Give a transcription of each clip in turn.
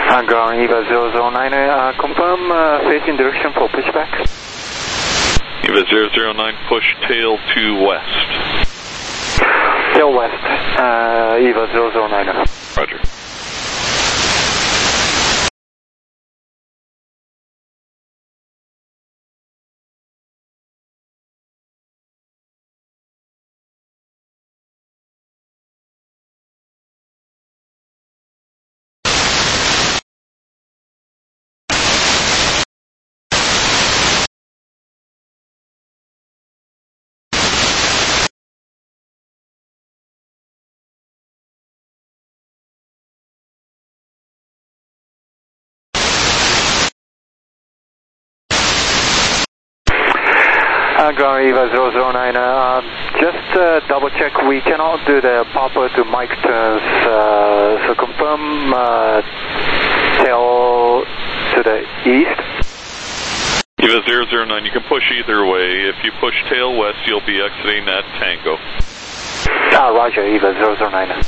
Ground EVA 009, confirm facing direction for pushback. EVA 009, push tail to west. Tail west, EVA 009. Roger. Ground EVA 009, just double check, we cannot do the Papa to Mike turns, so confirm tail to the east. EVA 009, you can push either way. If you push tail west, you'll be exiting at Tango. Roger, EVA 009.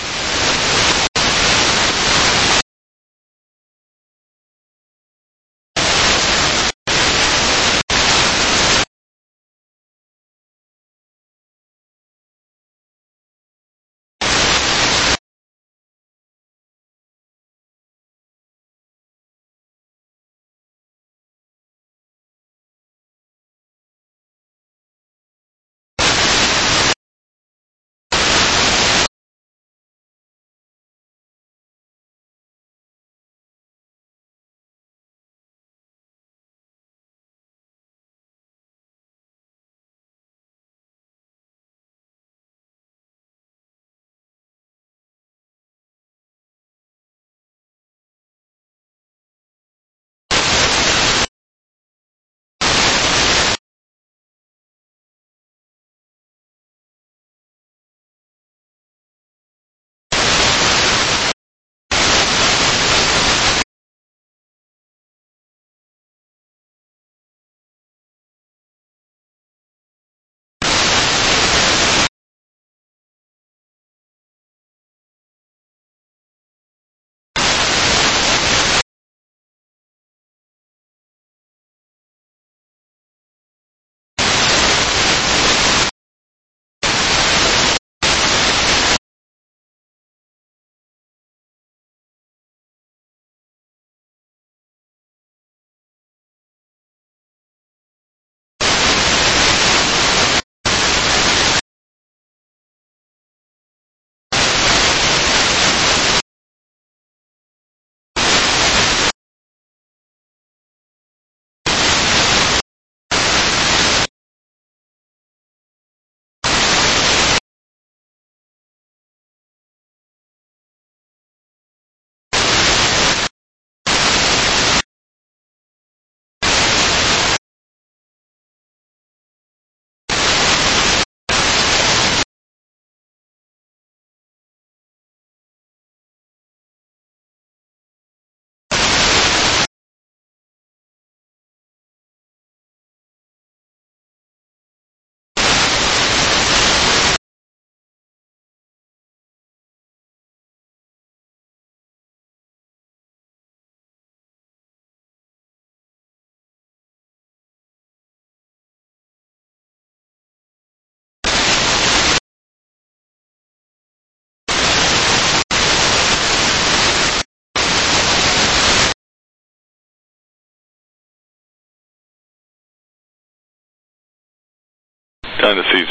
Dynasty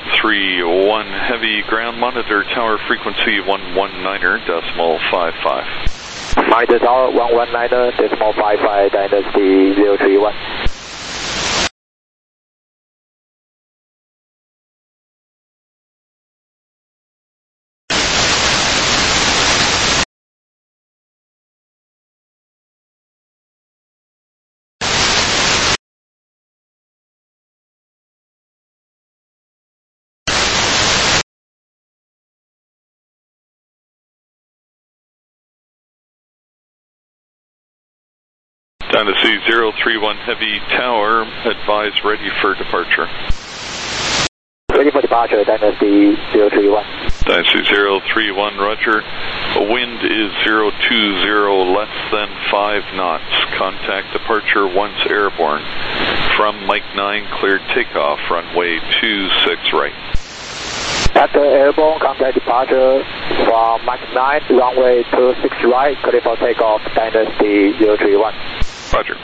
031, heavy ground monitor tower frequency 119.55. Monitor tower 119.55, Dynasty 031. Dynasty 031, heavy tower, advise ready for departure. Ready for departure, Dynasty 031. Dynasty 031, roger. Wind is 020, less than 5 knots. Contact departure once airborne. From Mike 9, cleared takeoff, runway 26 right. After airborne, contact departure from Mike 9, runway 26 right, clear for takeoff, Dynasty 031. Roger.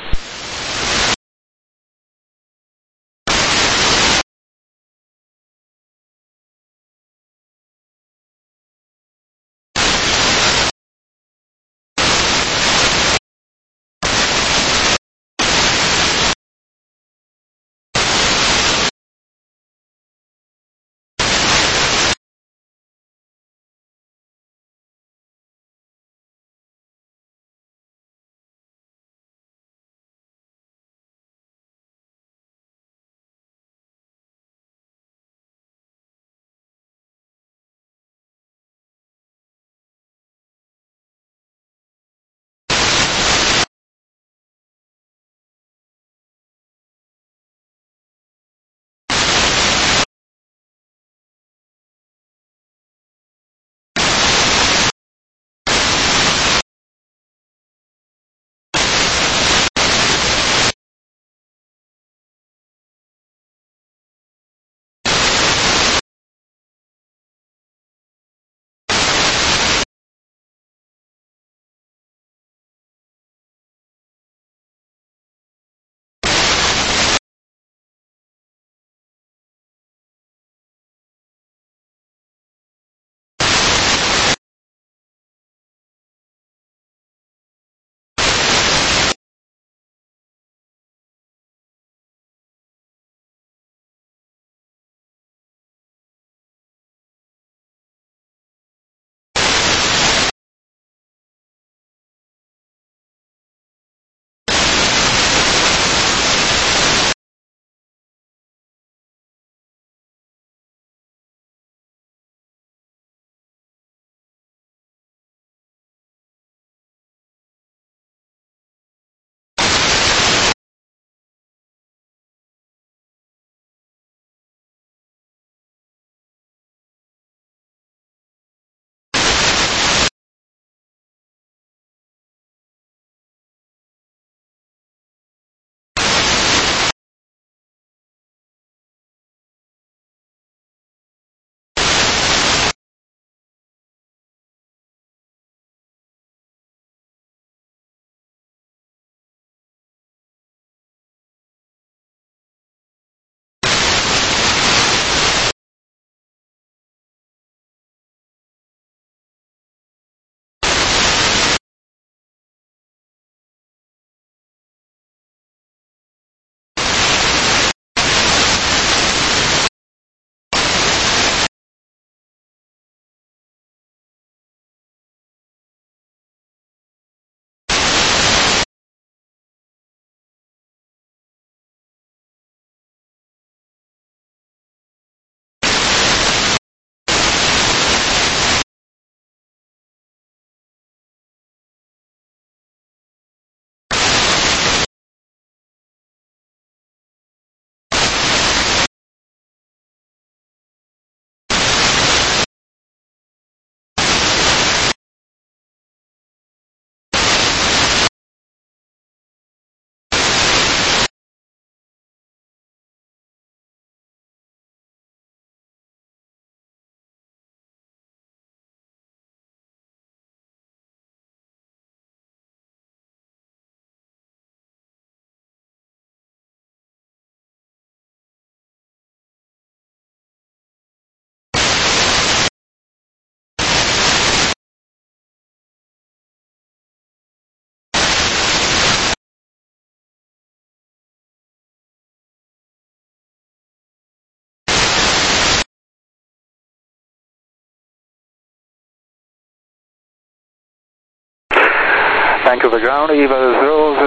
Vancouver ground, EVA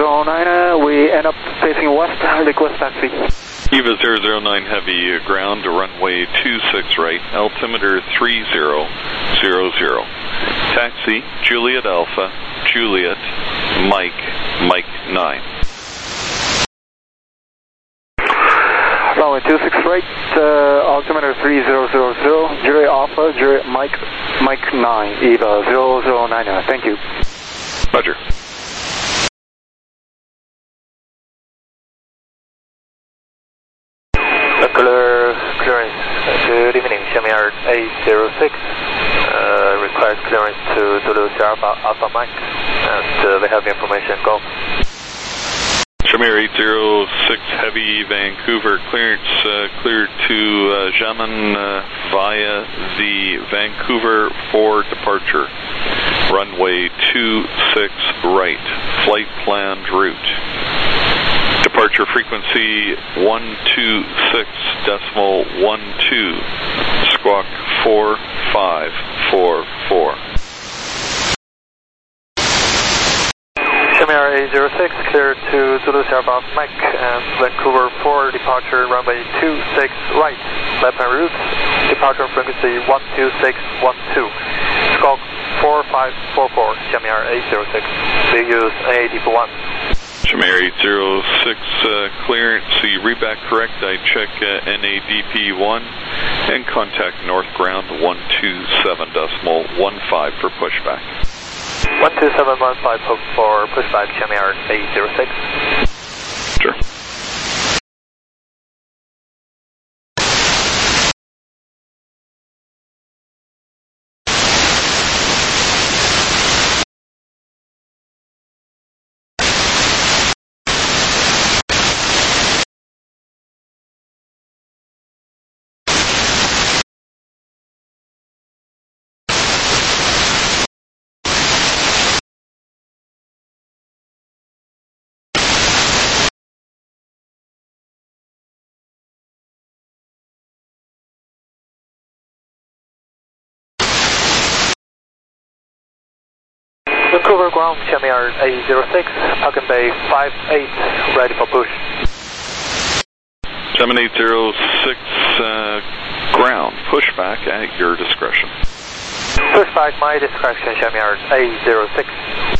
009, we end up facing west, request taxi. EVA 009 Heavy, ground to runway 26 right, altimeter 3000. Taxi, Juliet Alpha, Juliet, Mike 9. Runway 26 right, altimeter 3000, Juliet Alpha, Juliet Mike 9, EVA 0090. Thank you. Roger. Clearance. Good evening, Xiamen Air A06. Request clearance to Zulu Sierra Alpha Mike, and we have information. Go. Xiamen Air 806 Heavy Vancouver clearance cleared to Xiamen via the Vancouver for departure. Runway 26 right. Flight planned route. Departure frequency 126.12. Squawk 4544. Xiamen Air A06 cleared to Zulu Sierra Mike and Vancouver for departure runway 26 right. Left hand route. Departure frequency 126.12. Squawk 4544. Xiamen Air A06. We use NAD for 1. Xiamen Air 806 clearance, so you read back correct. I check NADP1 and contact North Ground 127.15 for pushback. 127.15 for pushback, Xiamen Air 806. Sure. Vancouver ground, Xiamen Air A06, Falcon Bay 58, ready for push. Xiamen 806 ground, pushback at your discretion. Pushback, my discretion, Xiamen Air A06.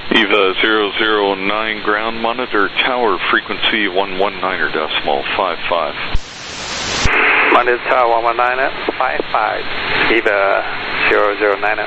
EVA 009 ground monitor tower frequency 119.55. Monitor tower 119.55. EVA 009.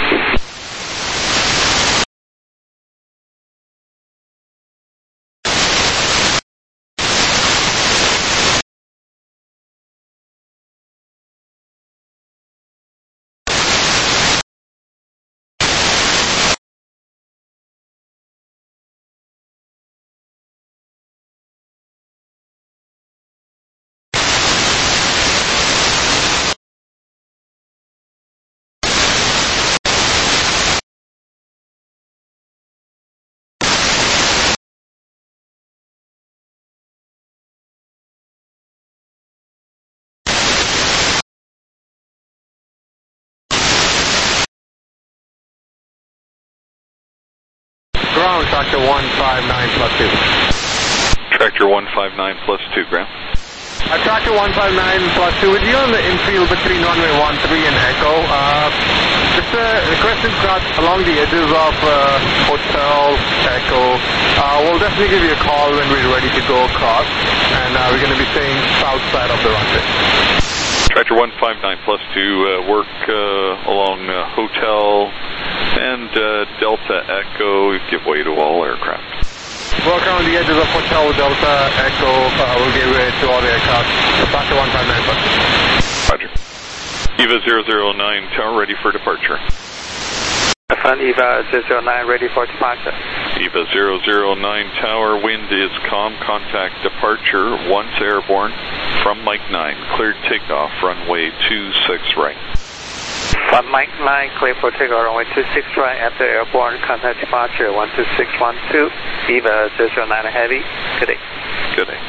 Ground, tractor 159 plus 2. Tractor 159 plus 2, ground. Tractor 159 plus 2, with you on the infield between runway 13 and Echo. Just the question's got along the edges of Hotel Echo. We'll definitely give you a call when we're ready to go across, and we're going to be staying south side of the runway. Tractor 159 plus 2, work along Hotel and Delta Echo, give way to all aircraft. Work around the edges of Hotel Delta Echo, we'll give way to all the aircraft. Tractor 159 plus 2. Roger. EVA 009 tower ready for departure. Affirm EVA 009 ready for departure. EVA 009 tower, wind is calm, contact departure, once airborne from Mike 9, cleared takeoff, runway 26 right. From Mike 9, clear for takeoff, runway 26 right, after airborne, contact departure 12612, EVA 009 heavy, good day. Good day.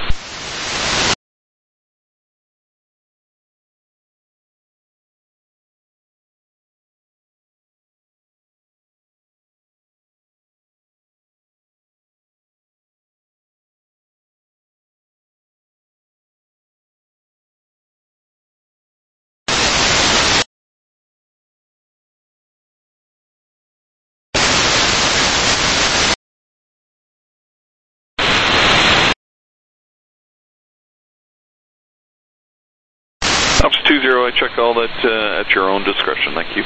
Ops 20, I check all that at your own discretion. Thank you.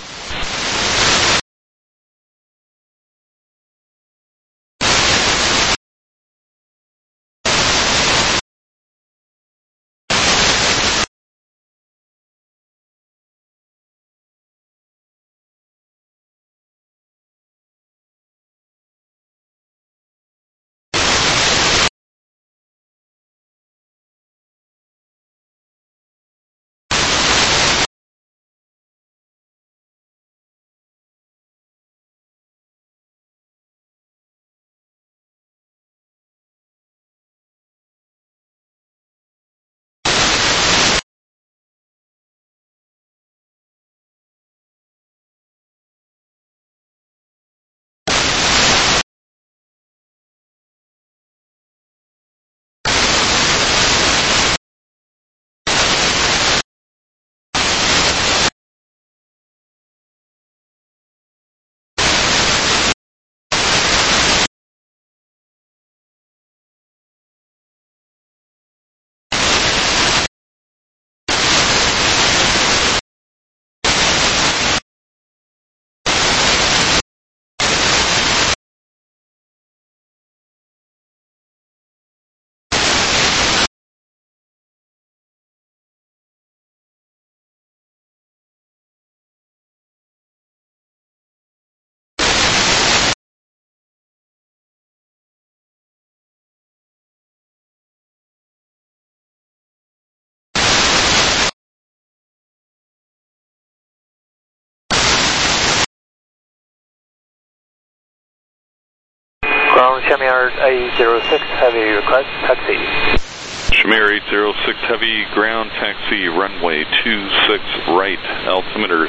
Ground Shamir 806 heavy, request taxi. Shamir 806 heavy, ground taxi, runway 26 right, altimeter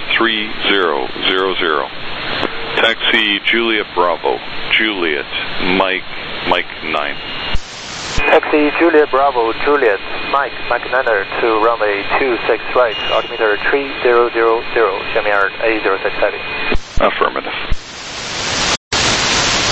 3000. Taxi Juliet Bravo, Juliet, Mike 9. Taxi Juliet Bravo, Juliet, Mike 9 to runway 26 right, altimeter 3000, Shamir 806 heavy. Affirmative.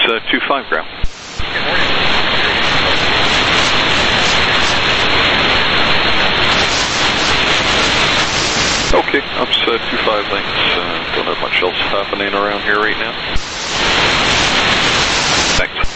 25 ground. Okay, ups 25 lengths. Don't have much else happening around here right now. Thanks.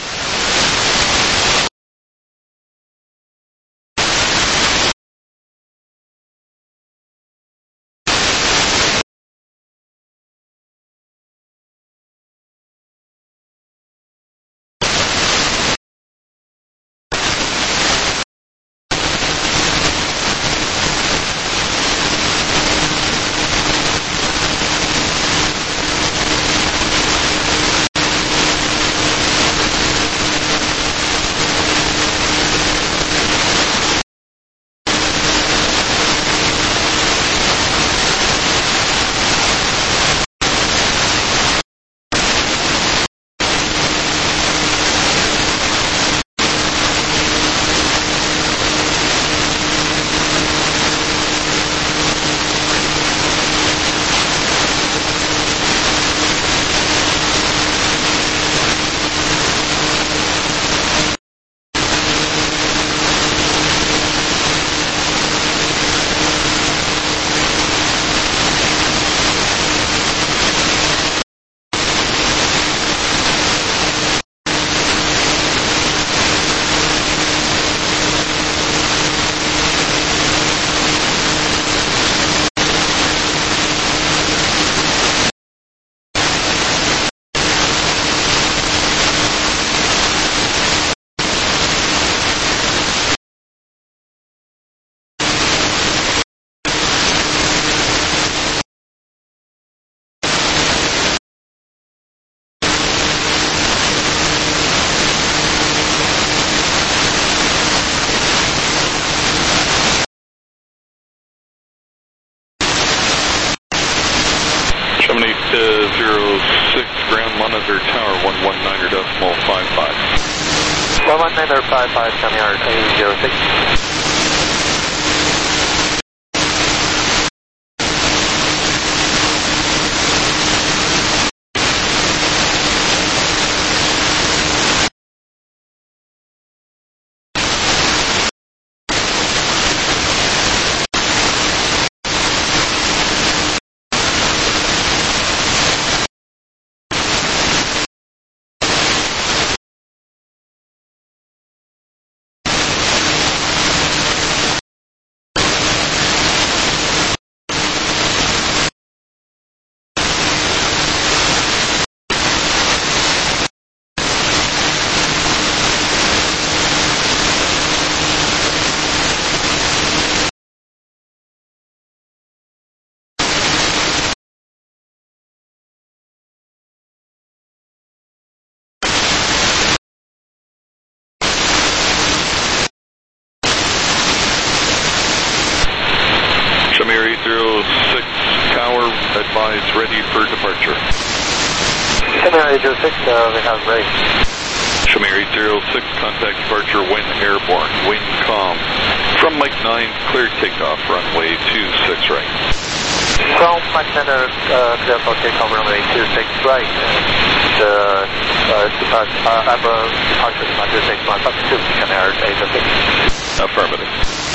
Chamonix 06, ground monitor tower 119.55. 119.55, Chamonix 06. Chamonix 06, tower advised ready for departure. Chamonix 06, we have ready. Chamonix 06, contact departure when airborne, wind calm. From Mike 9, clear takeoff, runway 26 right. From Mike 9, clear for takeoff, runway 26 right. Departure, departure 26, 152, Chamonix 06. Affirmative.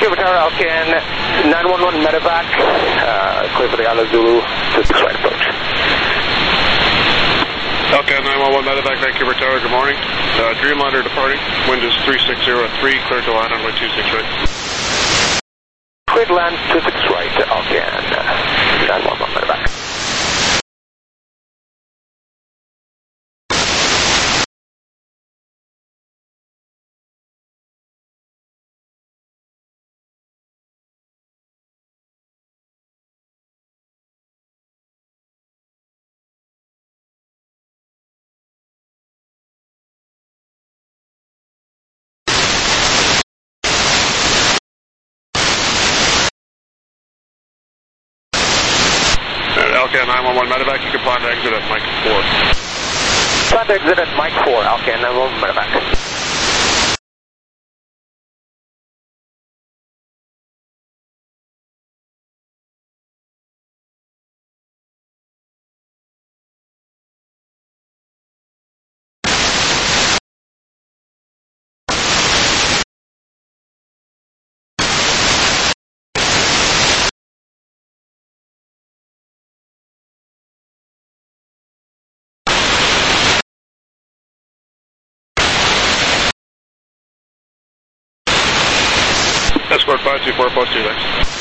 Kilo Tower, Alcan 911 medevac, clear for the Isla Zulu, 26 right approach. Alcan 911 medevac, Vancouver Tower, good morning. Dreamliner departing, wind is 3603, clear to land on runway 26 right. Clear to land 26 right, Alcan 911 medevac. Alcan 911 medevac, you can plan to exit at Mike 4. Plan to exit at Mike 4, Alcan 911 medevac. Escort 524, post 2 next.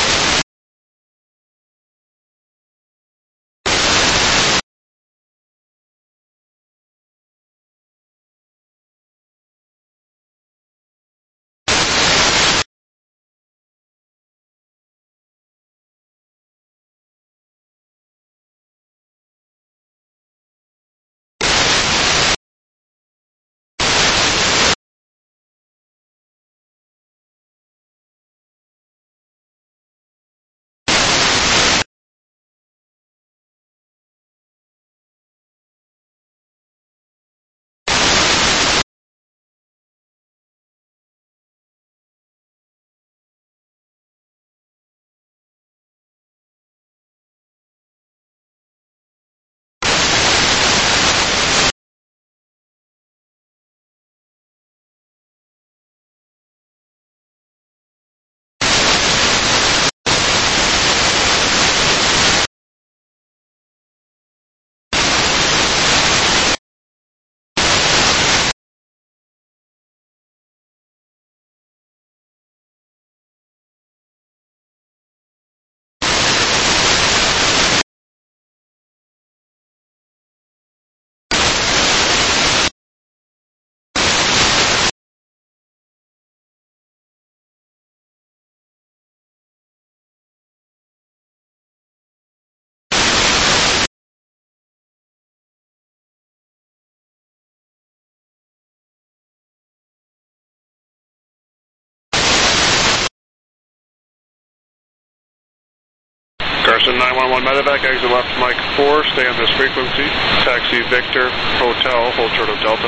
Carson 911 medevac, exit left Mike 4, stay on this frequency. Taxi Victor, Hotel, hold short of Delta.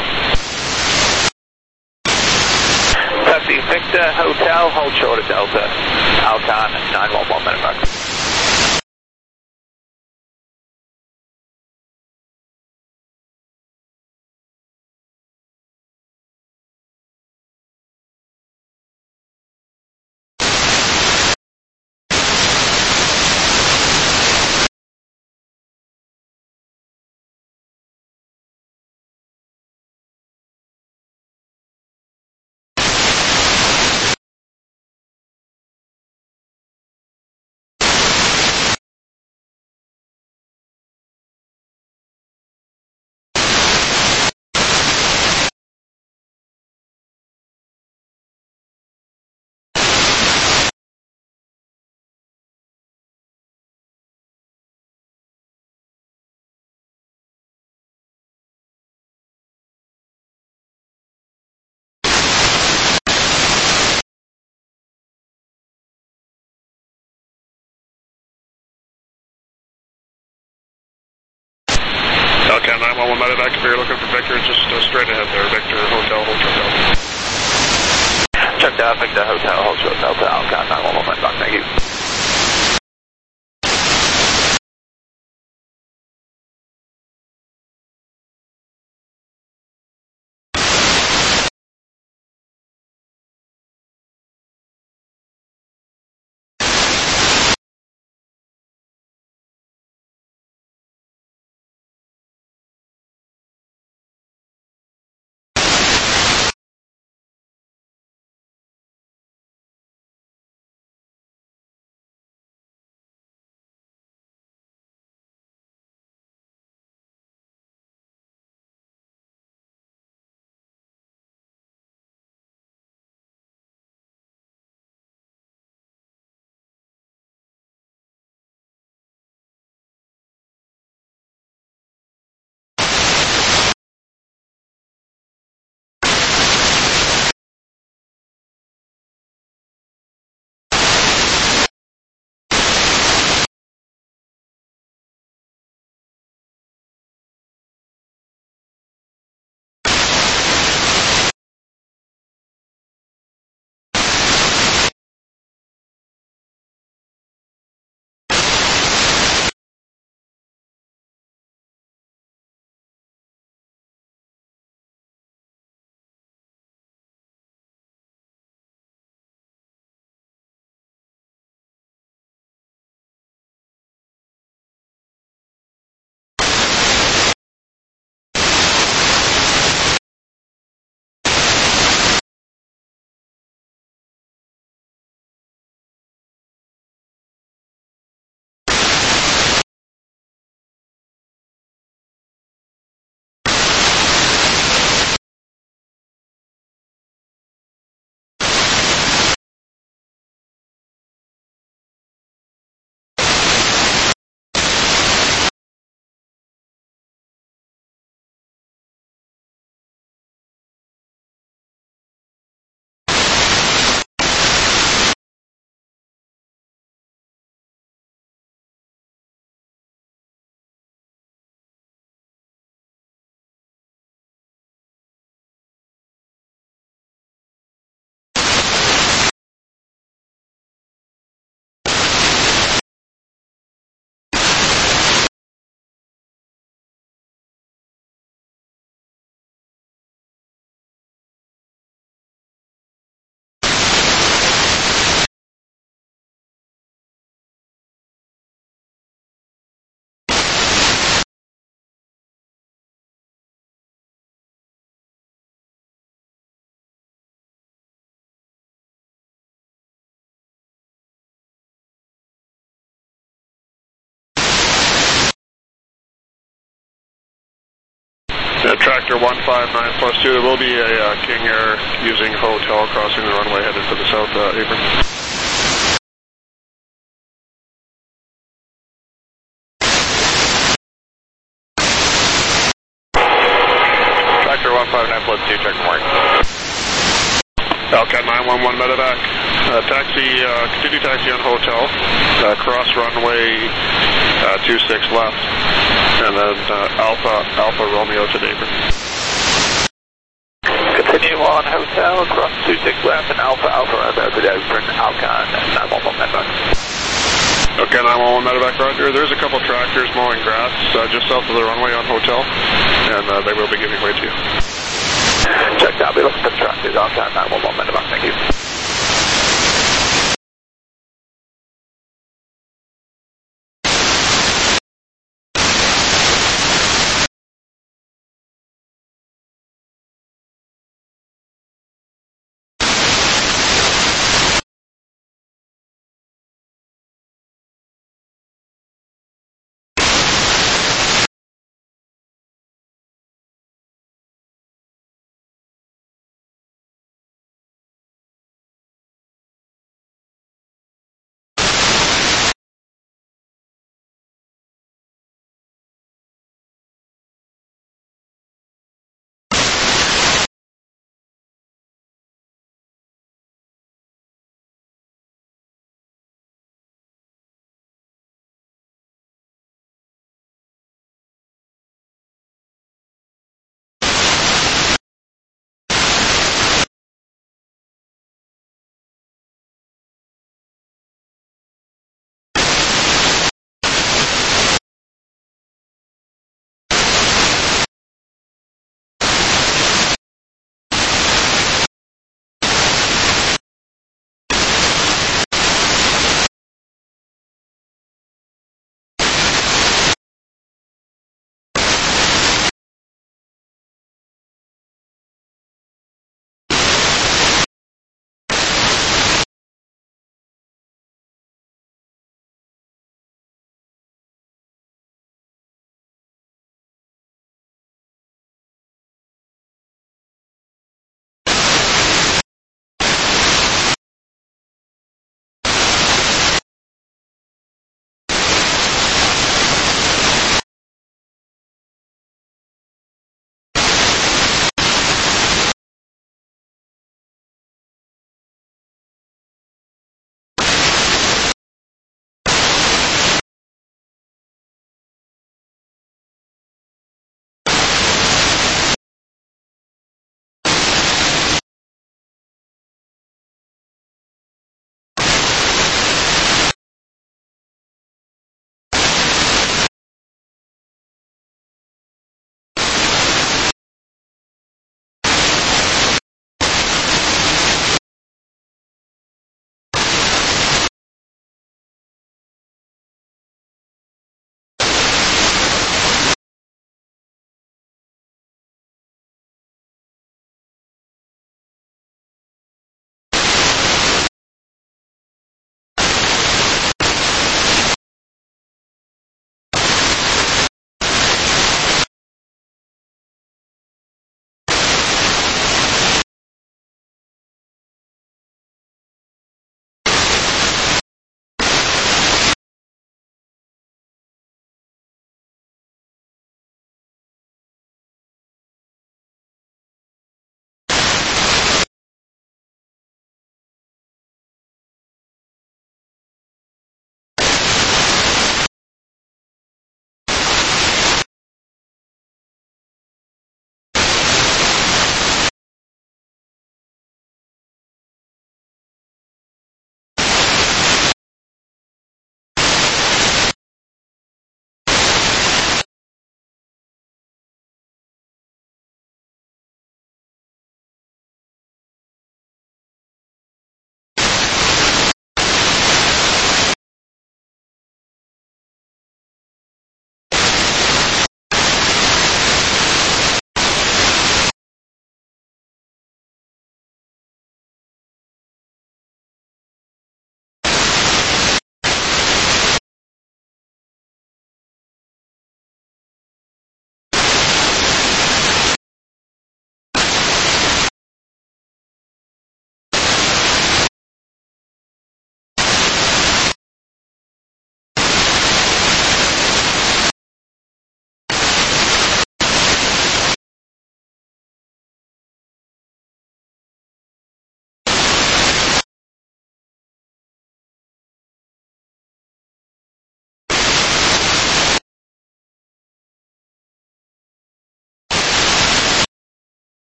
Taxi Victor, Hotel, hold short of Delta. Alcan 911 medevac. Alcan 911 medevac, if you're looking for Victor, just straight ahead there. Victor, Hotel, hold short Delta. Checked out, Victor, Hotel, hold short Delta, Alcan 911 medevac, thank you. Tractor 159+2, there will be a King Air using hotel crossing the runway headed to the south apron. Tractor 159+2, check mark. Alcat 911 medevac. Continue taxi on hotel. Cross runway 26 left. And then Alpha Romeo to apron. Continue on hotel, cross 26 left, and Alpha Romeo to apron, Alcon 911 medevac. Okay, 911 medevac, roger. There's a couple tractors mowing grass just south of the runway on hotel, and they will be giving way to you. Check that, we look for the tractors, Alcon 911 medevac, thank you.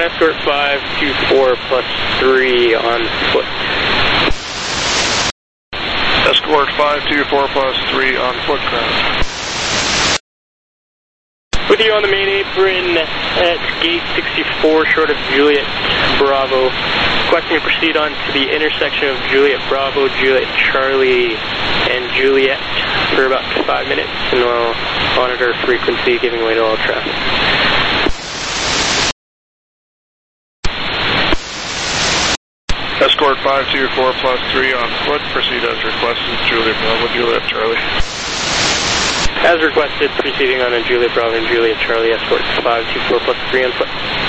Ground escort 524 plus 3 on foot. Escort 524 plus 3 on foot, ground. With you on the main apron at gate 64, short of Juliet Bravo. Requesting to proceed on to the intersection of Juliet Bravo, Juliet Charlie, and Juliet for about 5 minutes, and we'll monitor frequency, giving way to all traffic. Escort 524 plus 3 on foot. Proceed as requested. Juliet Bravo, Juliet Charlie. As requested, proceeding on a Juliet Bravo and Juliet Charlie, escort 524 plus 3 on foot.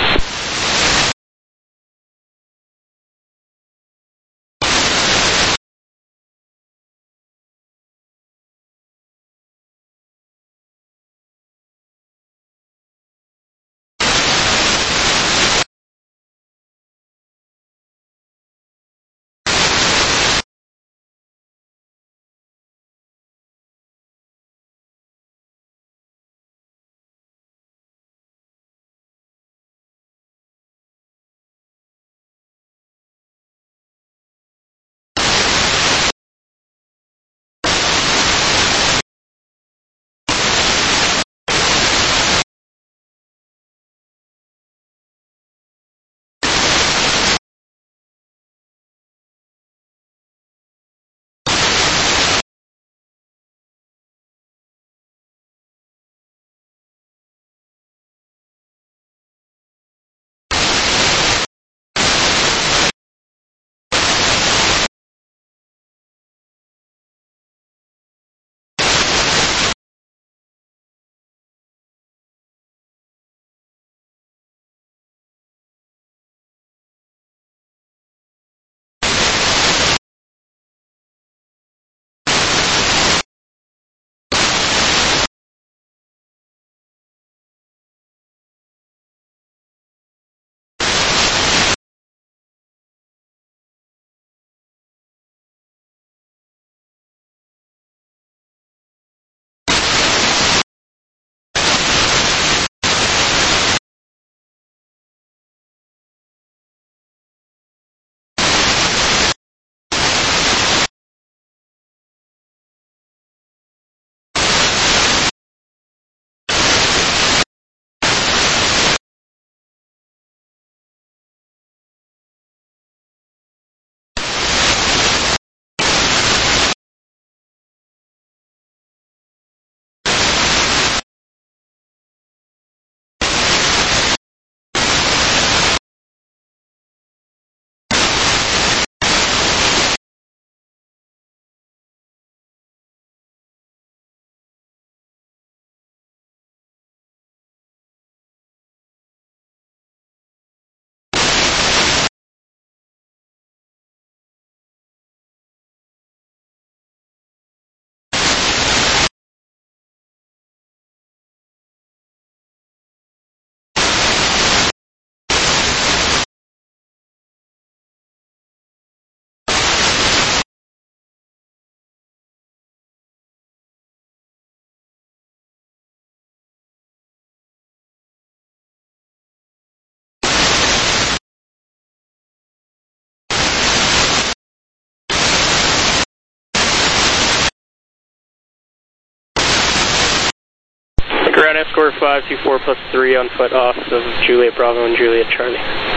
Ground escort 524 plus 3 on foot off of Juliet Bravo and Juliet Charlie.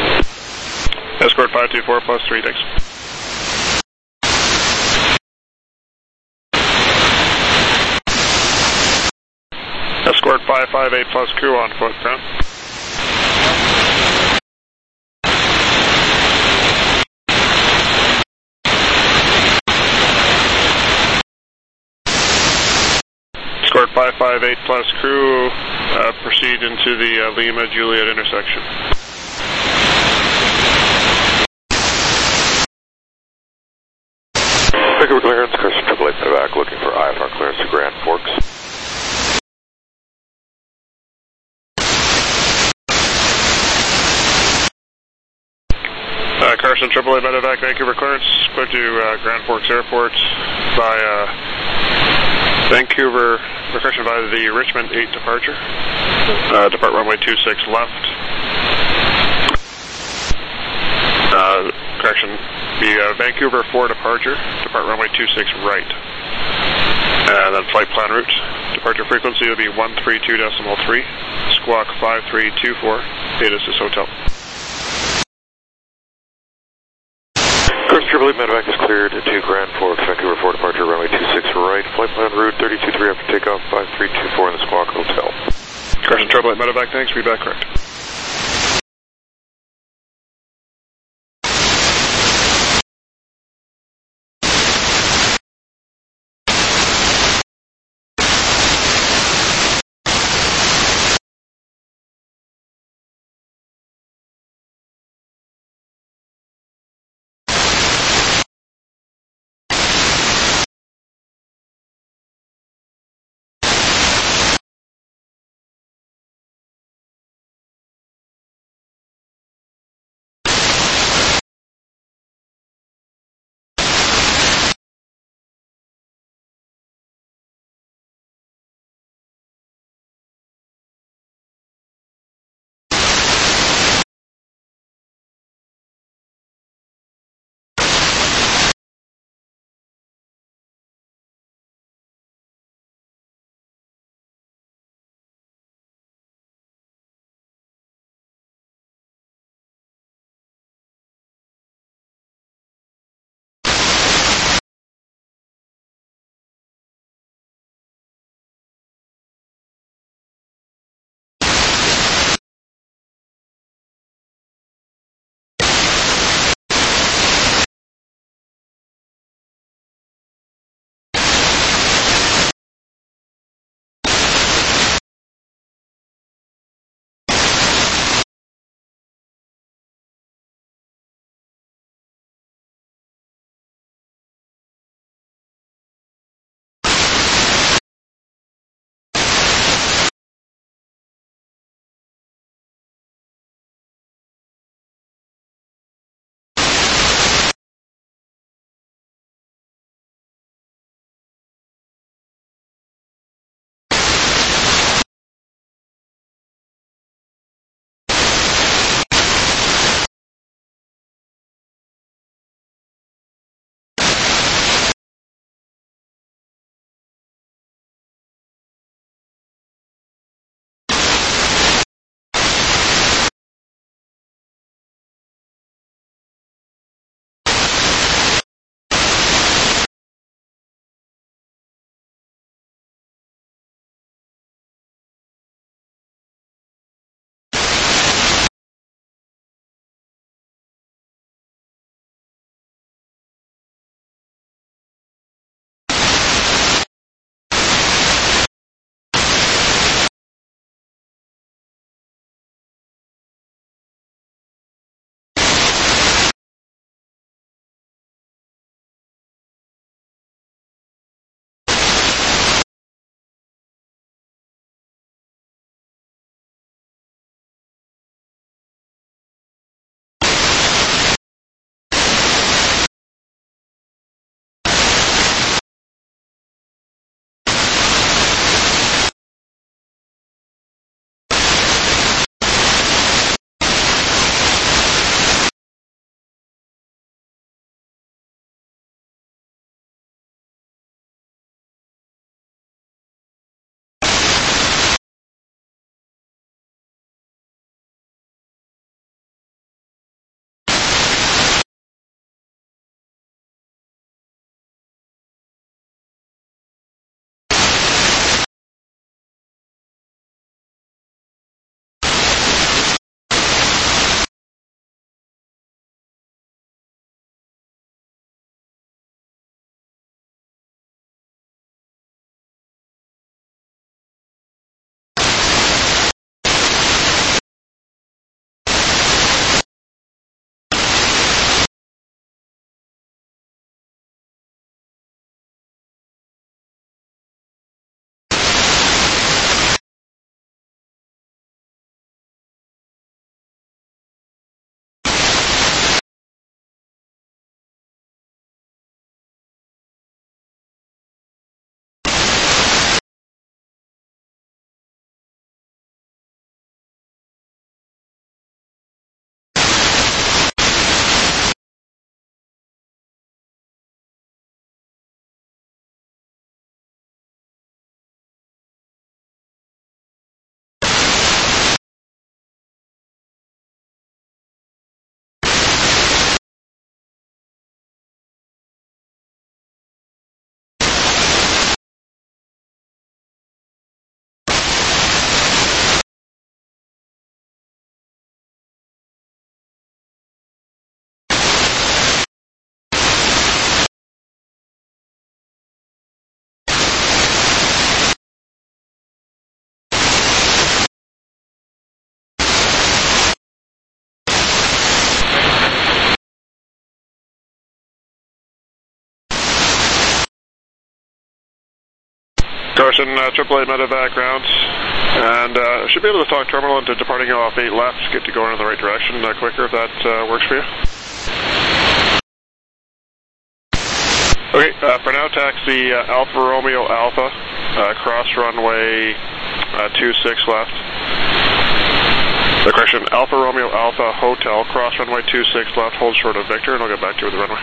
Escort 524 plus 3, thanks. Escort 558 plus crew on foot, ground. Escort 558 plus crew, proceed into the Lima Juliet intersection. Vancouver clearance, Carson 888 medevac looking for IFR clearance to Grand Forks. Carson 888 medevac, Vancouver clearance, clear to Grand Forks Airport by Vancouver, requested by the Richmond 8 departure. Depart runway 26 left. Correction. Be Vancouver 4 departure. Depart runway 26 right. And then flight plan route. Departure frequency will be 132.3. Squawk 5324. Data is hotel. Course Triple Eight medevac is cleared to Grand Forks, Vancouver 4 departure, runway 26 right. Flight plan route 32.3 after takeoff, 5324 in the Squawk Hotel. Correction Triple Eight medevac, thanks. Be back correct. Carson, AAA medevac rounds, and should be able to talk terminal into departing off 8 left, get to going in the right direction quicker if that works for you. Okay, for now, taxi Alpha Romeo Alpha, cross runway 26 left. Correction, Alpha Romeo Alpha Hotel, cross runway 26 left, hold short of Victor, and I'll get back to you with the runway.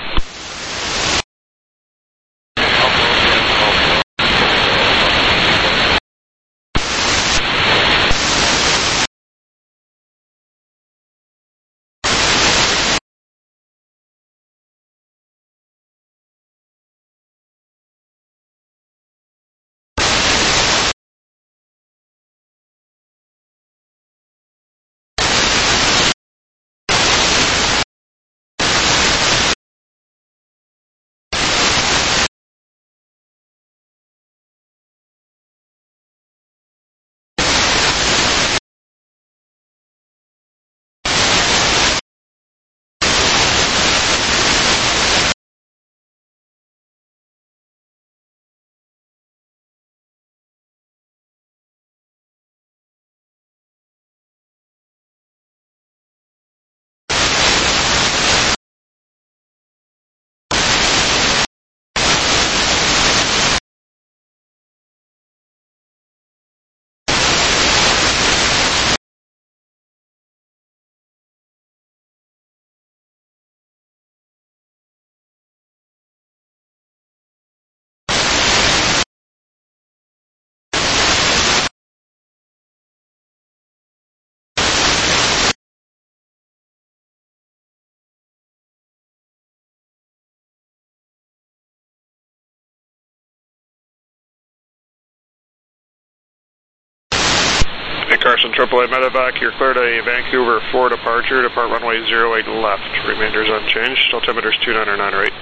Carson, AAA medevac, you're cleared a Vancouver 4 departure, depart runway 08 left. Remainder's unchanged, altimeter's 299 or 8.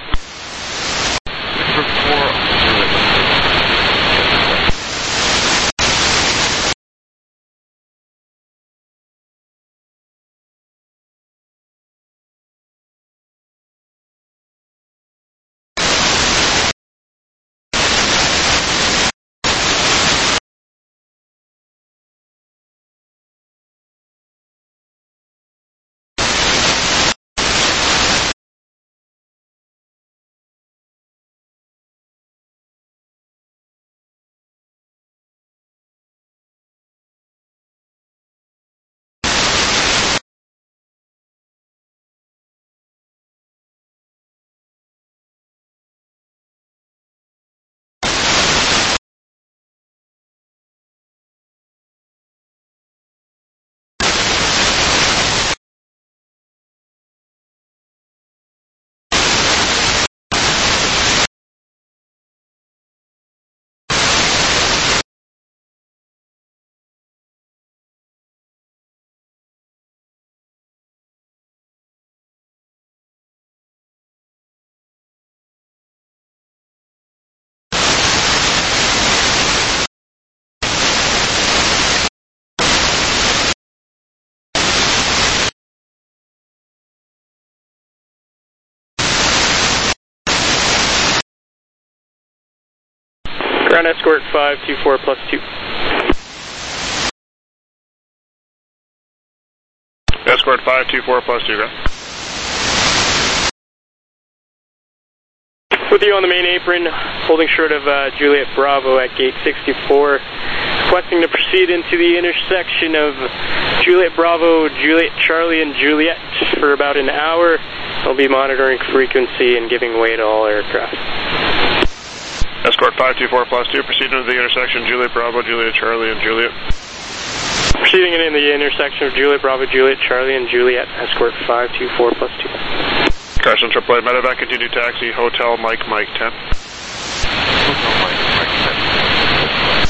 Ground escort 524 plus 2. Escort 524 plus 2, go. With you on the main apron, holding short of Juliet Bravo at gate 64. Requesting to proceed into the intersection of Juliet Bravo, Juliet Charlie, and Juliet for about an hour. I'll be monitoring frequency and giving way to all aircraft. Escort 524 plus 2, proceeding into the intersection Juliet Bravo, Juliet Charlie, and Juliet. Proceeding in the intersection of Juliet Bravo, Juliet Charlie, and Juliet, escort 524 plus 2. Carson, AAA medevac, continue taxi, Hotel Mike 10. Hotel Mike 10.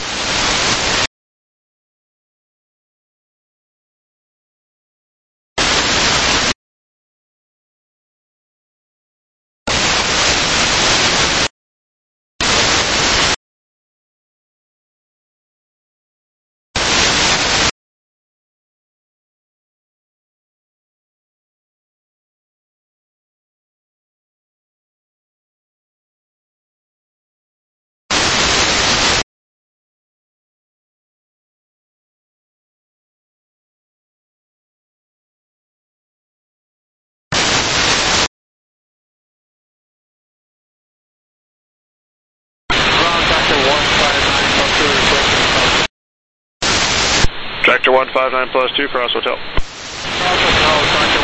Tractor 159 plus 2, cross hotel. Cross Hotel, Tractor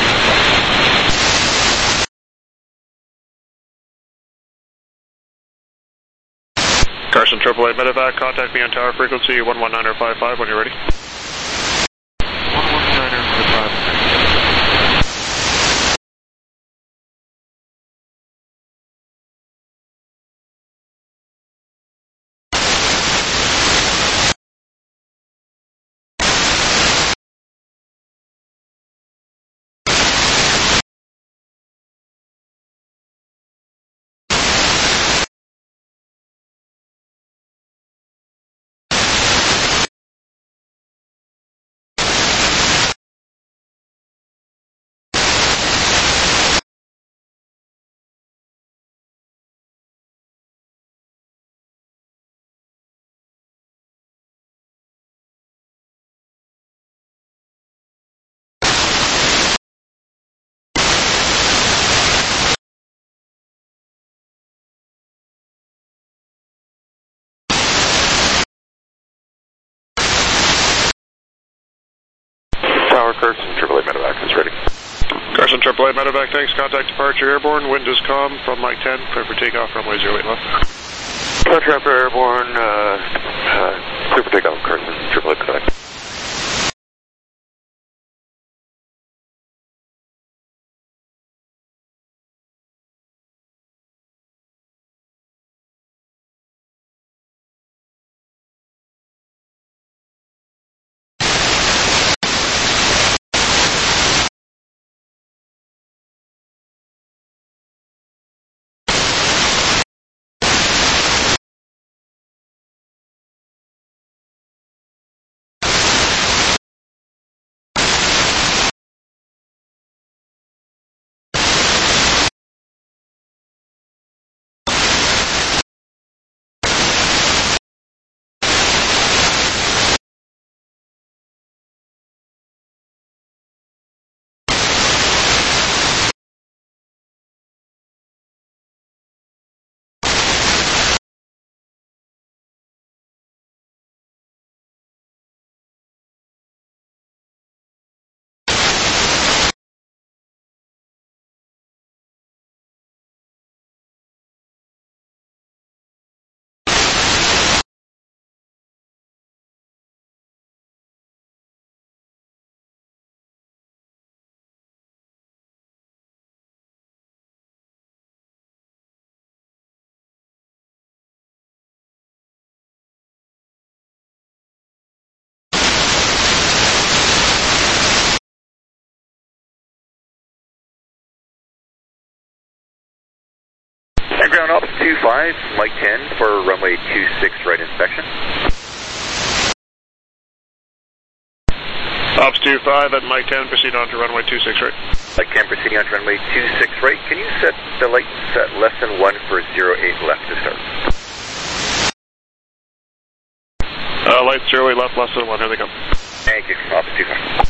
159. Carson AAA Medevac, contact me on tower frequency 119.55 when you're ready. 119.55. Tower, Carson AAA Medevac is ready. Carson AAA Medevac, thanks. Contact departure airborne. Wind is calm from Mike 10. Clear for takeoff, runway 08 left. Departure after airborne, clear for takeoff, Carson AAA Medevac. And ground ops 25, Mike 10 for runway 26 right inspection. Ops 25 at Mike 10, proceed on to runway 26 right. Mike 10 proceeding on to runway 26 right. Can you set the lights at less than 1 for 08 left to start? Lights 08 left, less than 1, here they come. Thank you, Ops 25.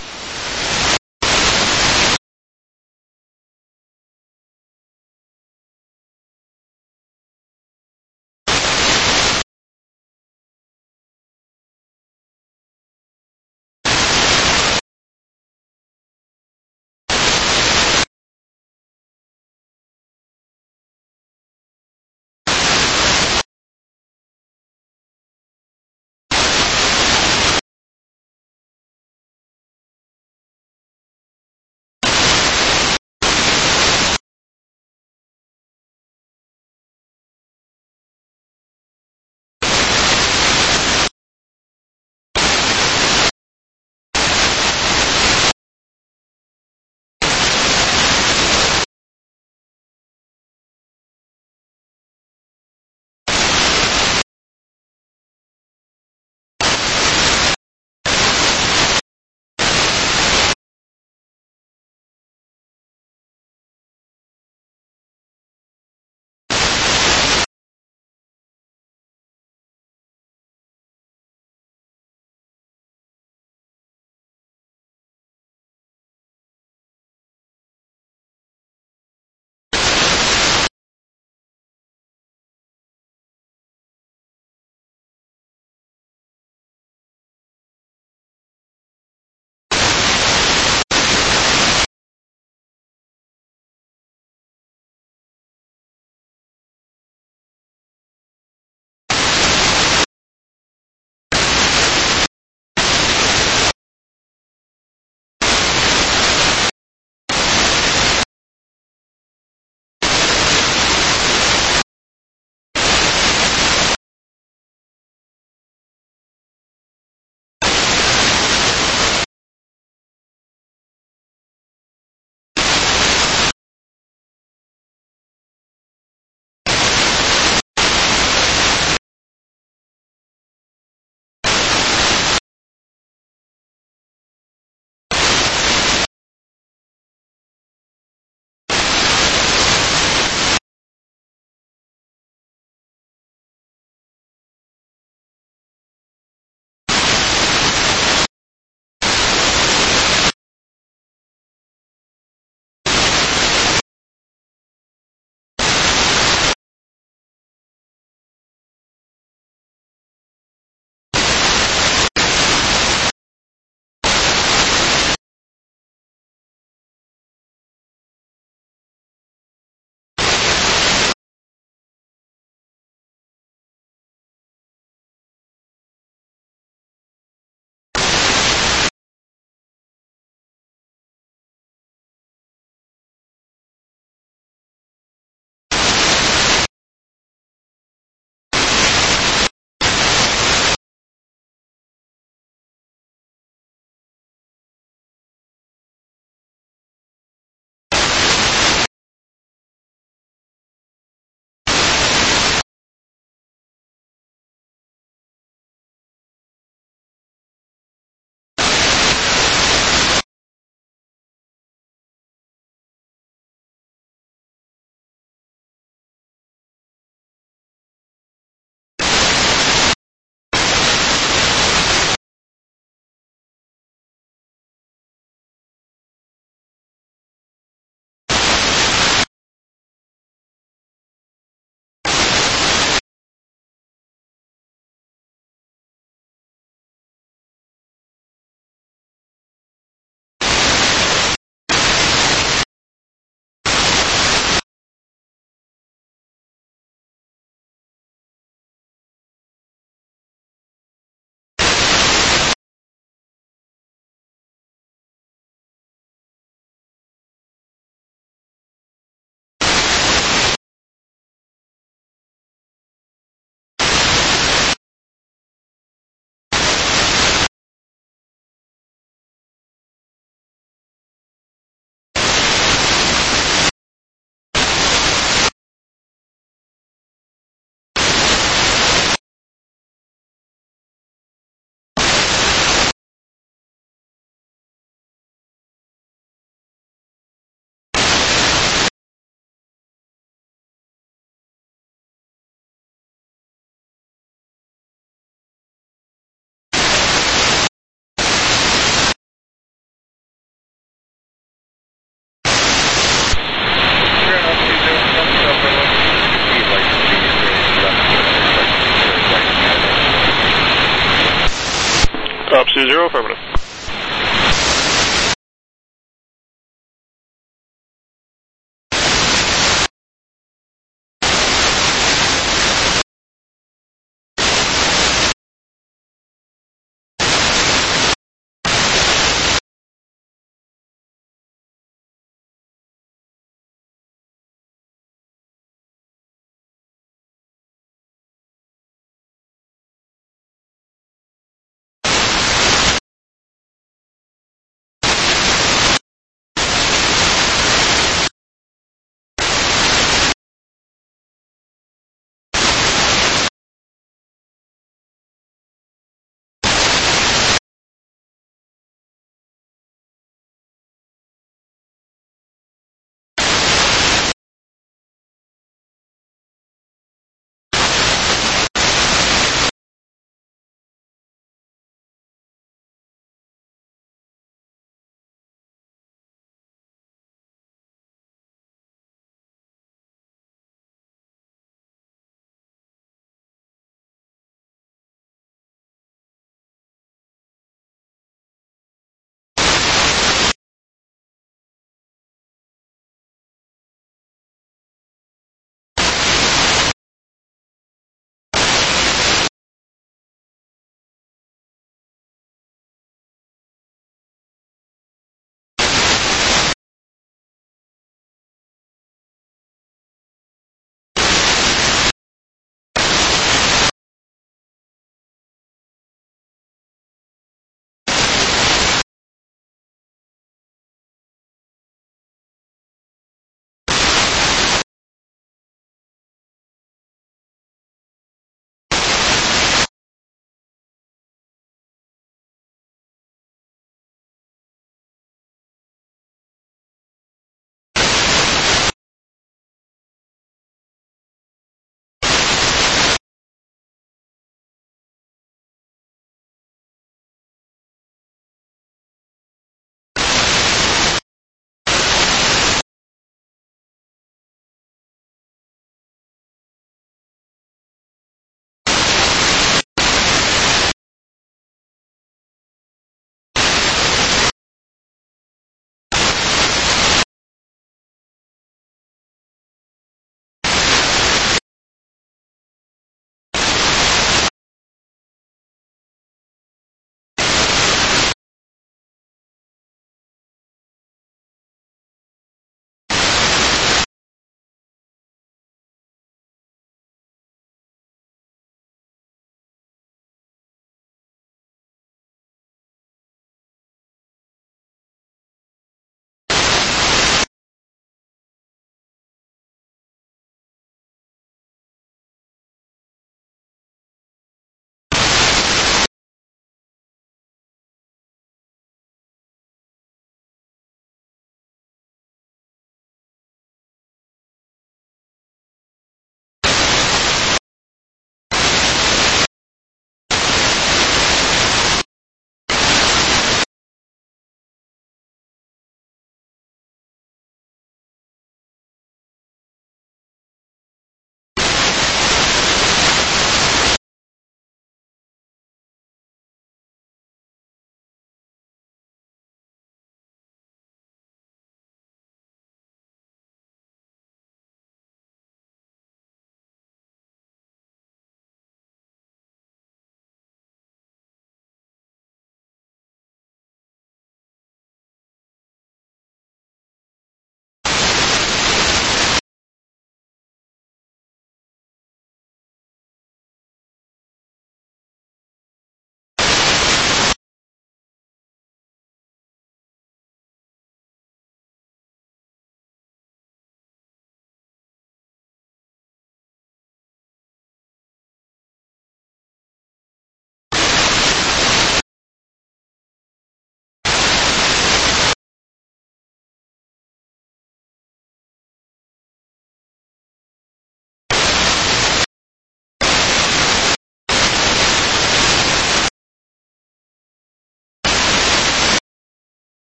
620, affirmative.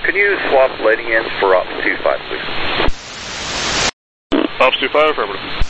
can you swap landing ends for Ops 25, please? Ops 25, affirmative.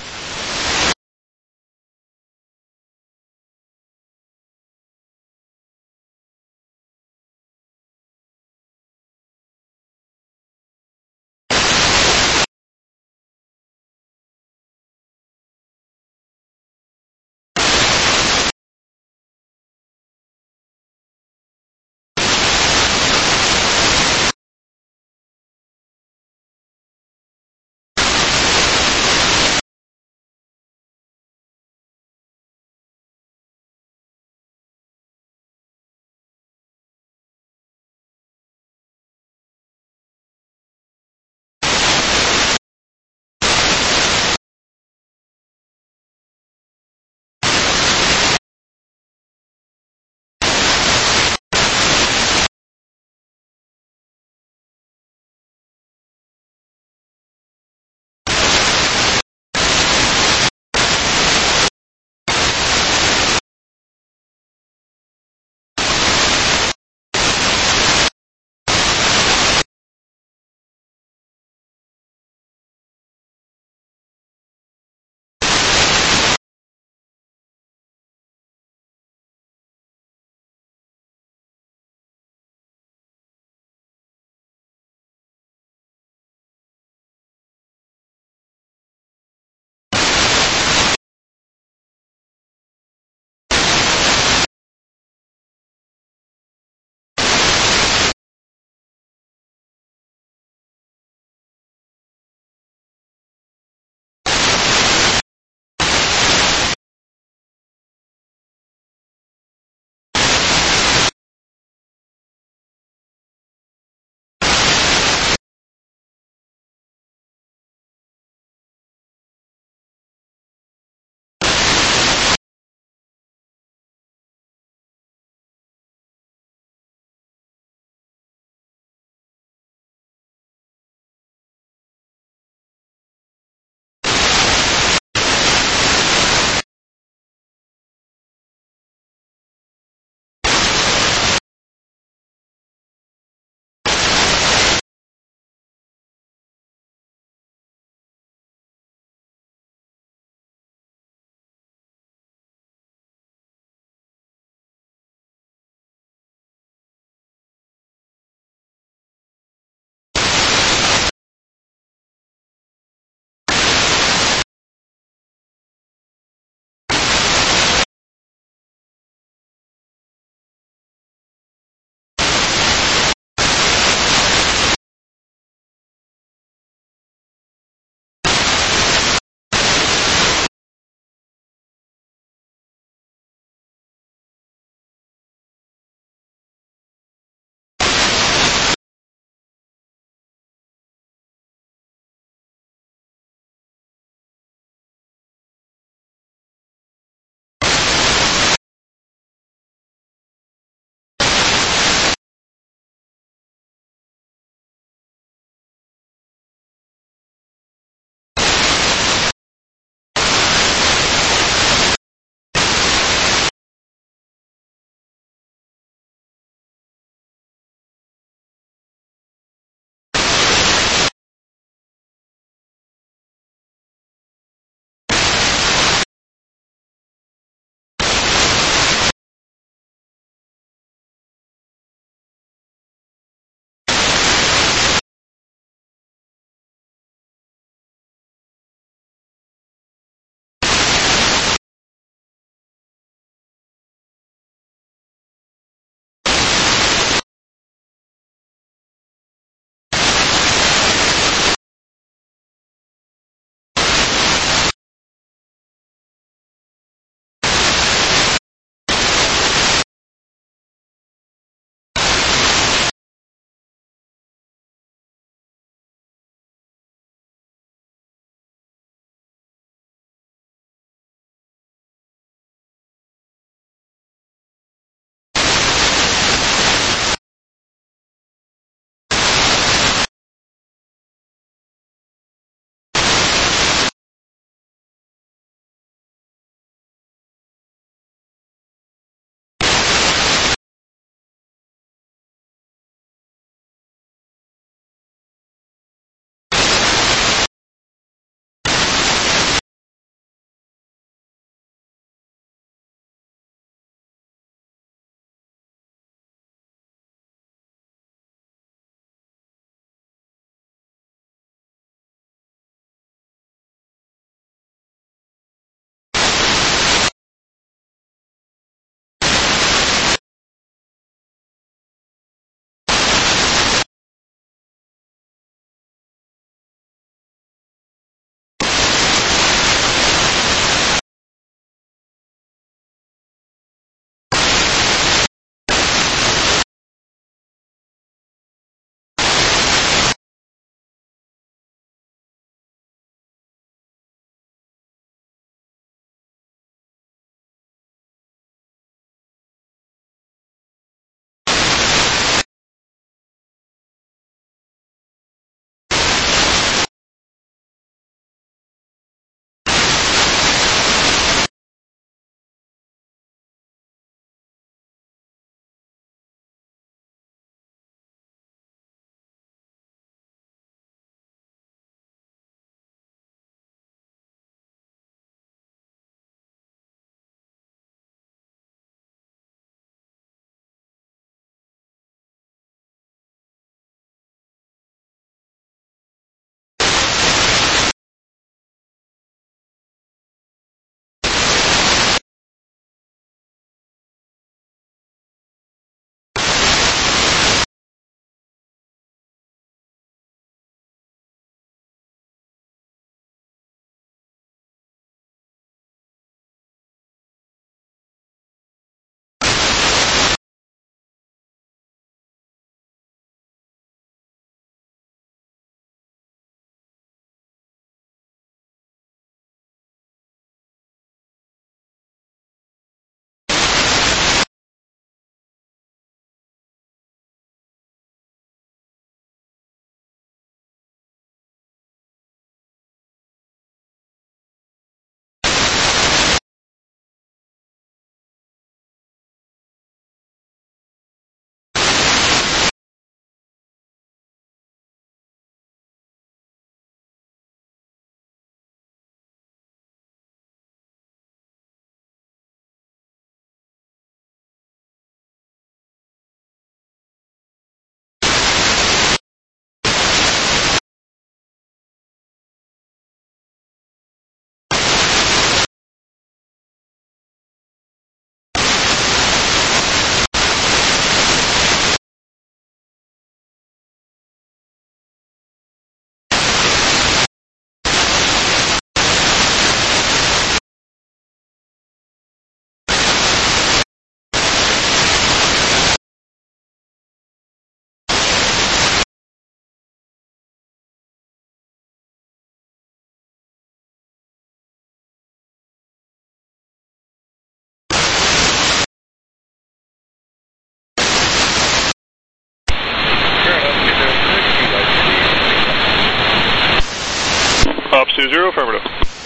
620, affirmative.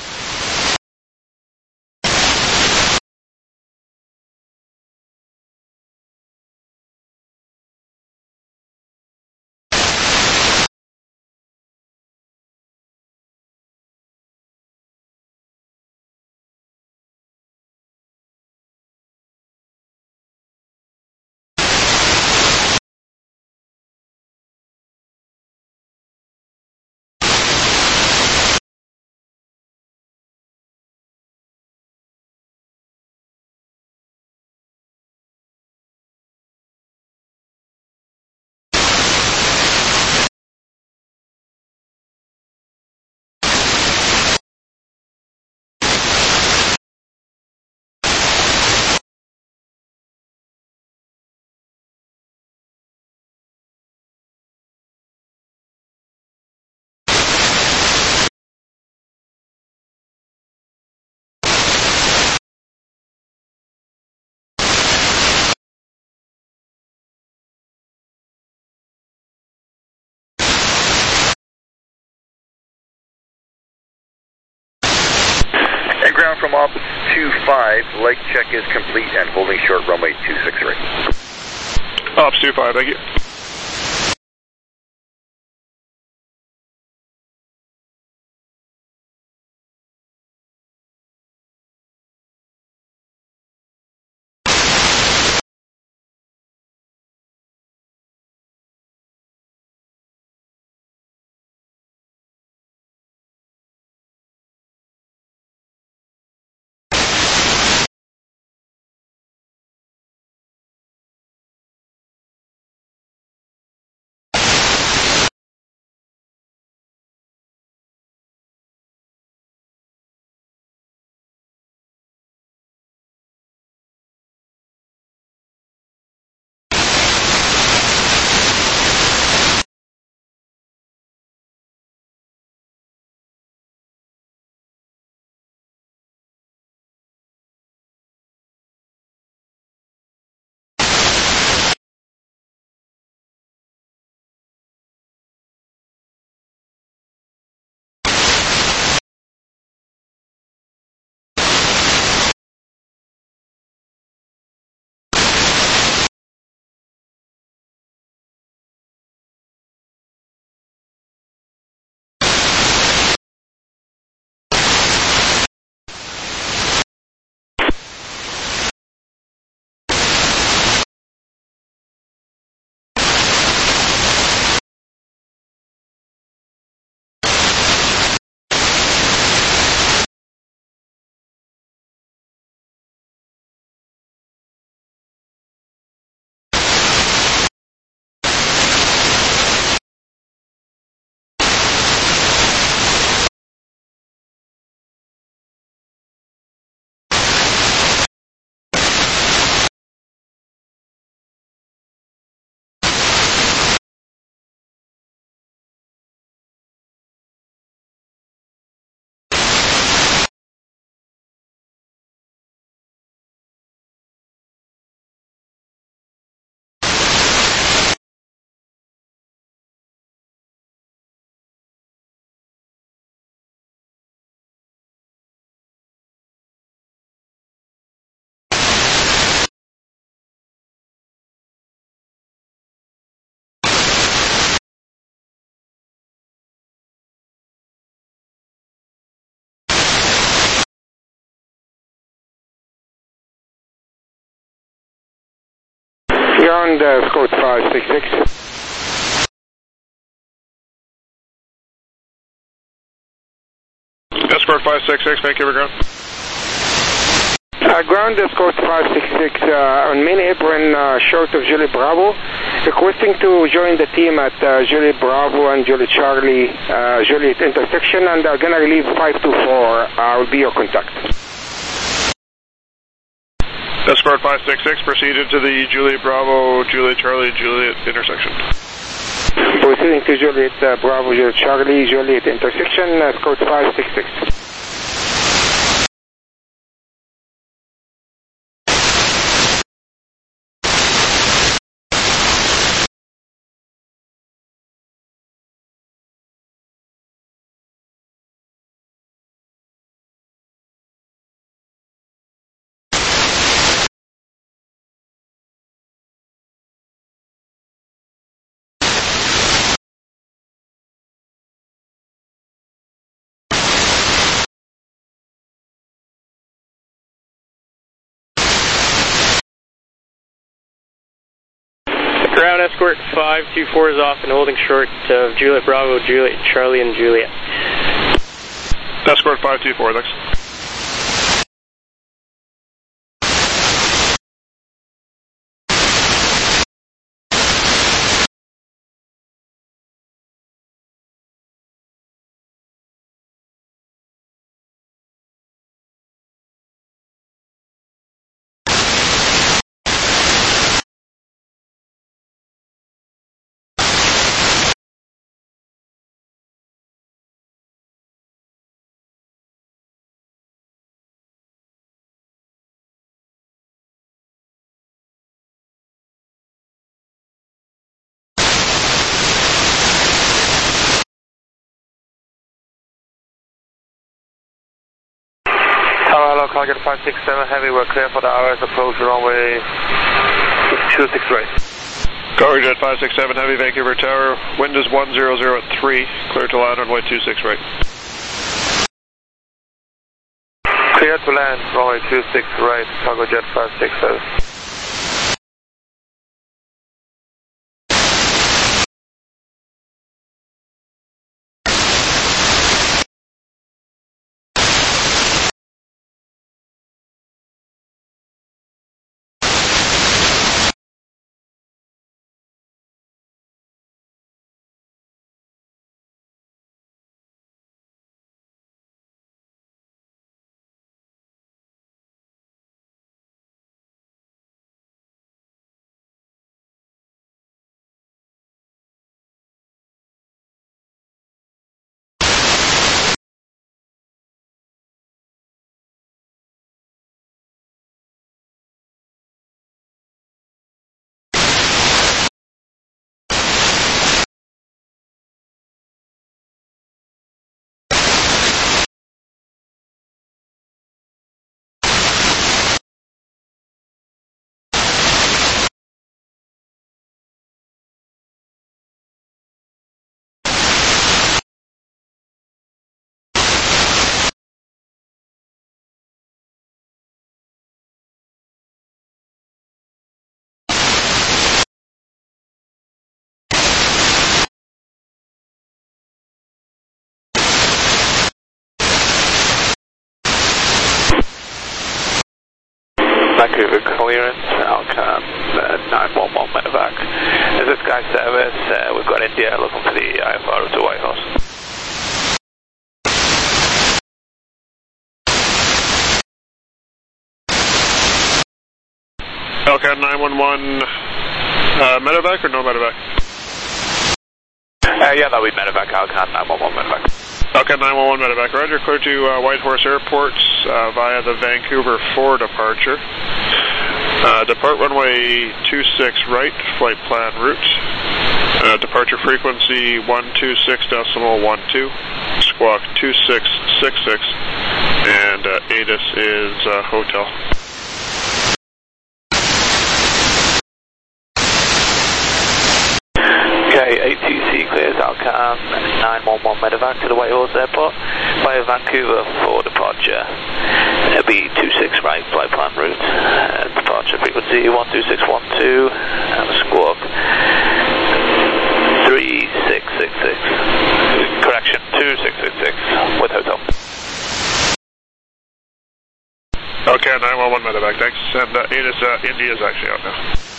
And ground from Ops 25, leg check is complete and holding short runway 26 right. Ops 25, thank you. Ground Escort 566. Escort 566, Vancouver ground. Ground Escort 566 on main apron short of Juliet Bravo, requesting to join the team at Juliet Bravo and Juliet Charlie, Juliet intersection, and gonna relieve 524. Will be your contact. Escort 566, proceed into the Juliet Bravo, Juliet Charlie, Juliet intersection. Proceeding to Juliet Bravo, Juliet Charlie, Juliet intersection, Escort 566. Ground escort 524 is off and holding short of Juliet Bravo, Juliet Charlie, and Juliet. Escort 524, thanks. Hello, Target 567 Heavy, we're clear for the RS approach runway 26 right. Cargo Jet 567 Heavy, Vancouver Tower, wind is 100 at 3, clear to land runway 26 right. Clear to land runway 26 right, Cargo Jet 567. Vancouver clearance, Alcan 911 medevac. Is this Sky Service? We've got India looking for the IFR to Whitehorse. Alcan 911, medevac or no medevac? Yeah, that'll be medevac, Alcan 911 medevac. Alcan 911 medevac, roger, clear to Whitehorse Airport via the Vancouver 4 departure. Depart runway 26 right, flight plan route. Departure frequency 126.12, squawk 2666, and ATIS is hotel. Okay, ATC clears Alcan 911 medevac to the Whitehorse Airport via Vancouver for departure. It'll be 26 right, flight plan route. Departure frequency 12612 and squawk 3666. Correction, 2666 with hotel. Okay, 911 medevac, thanks. And ATIS India is actually out now.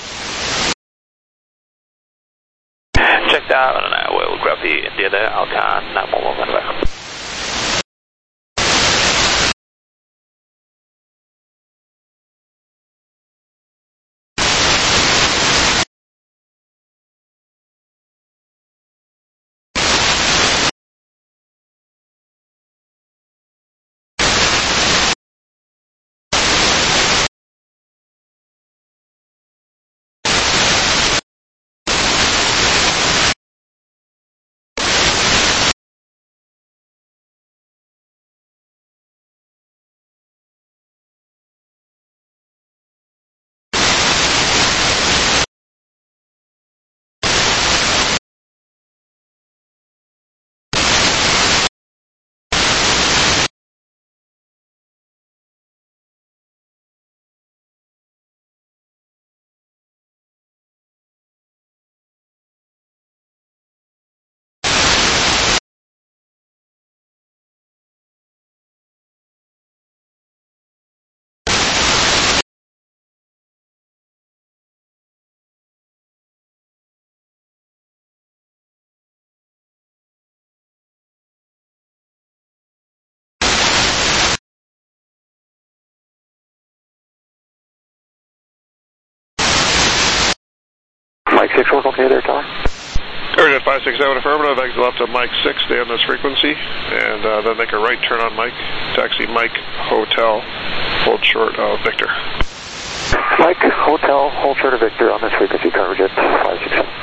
Checked out, and we'll grab the India there, Alcan 911 medevac. 566, work okay there, Tower? Coverage 567, affirmative, exit left of Mike 6, stay on this frequency, and then make a right turn on Mike, taxi Mike Hotel, hold short of Victor. Mike Hotel, hold short of Victor on this frequency, coverage at 567.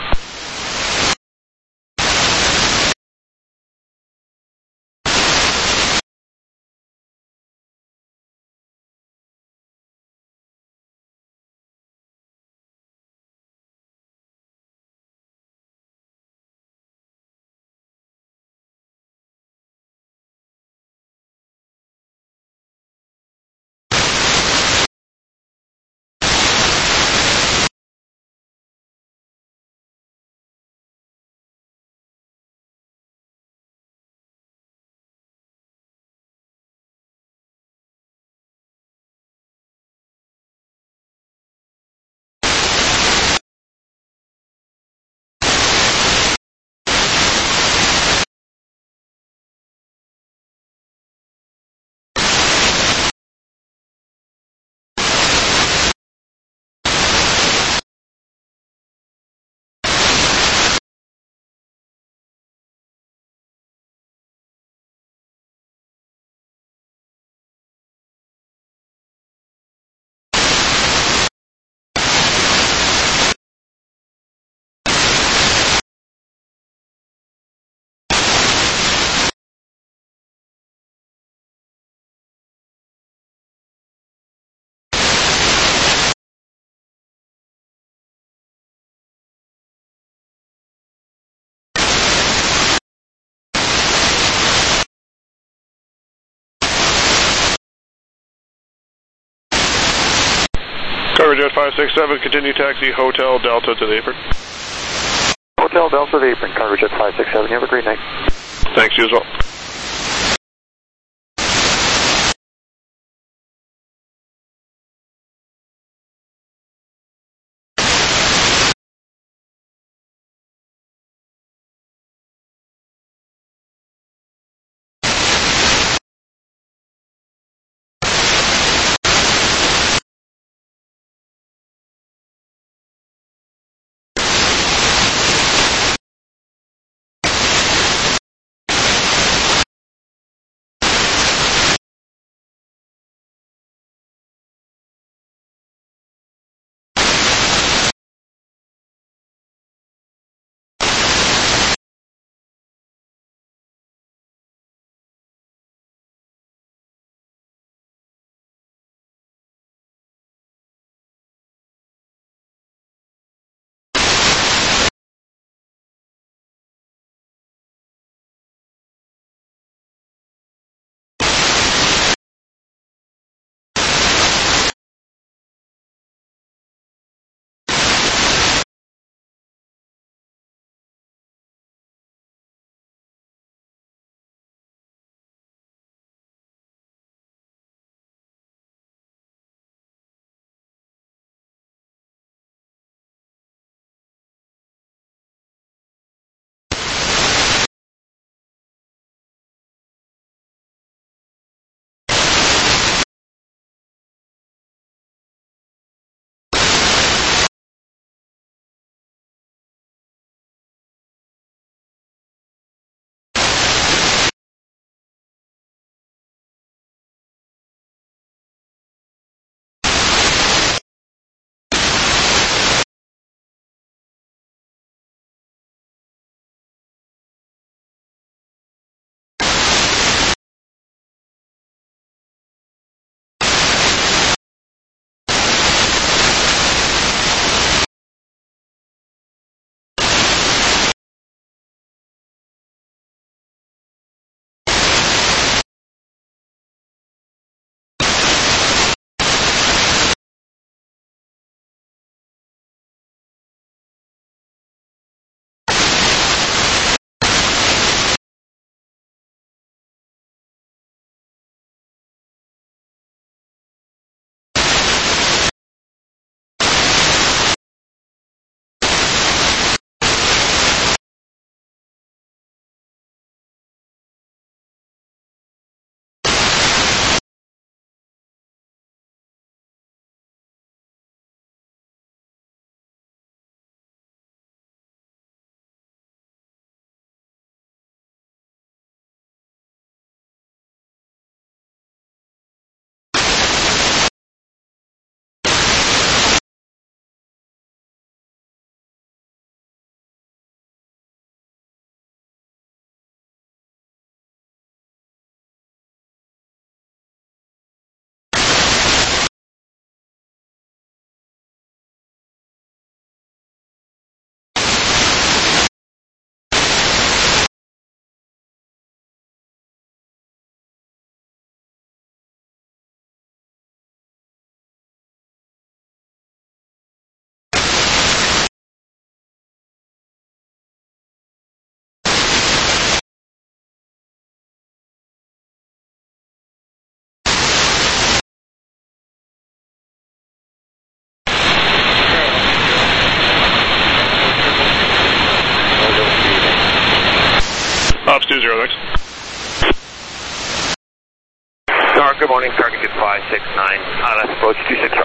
Coverage at 567, continue taxi Hotel Delta to the apron. Hotel Delta to the apron, coverage at 567. You have a great night. Thanks, you as well.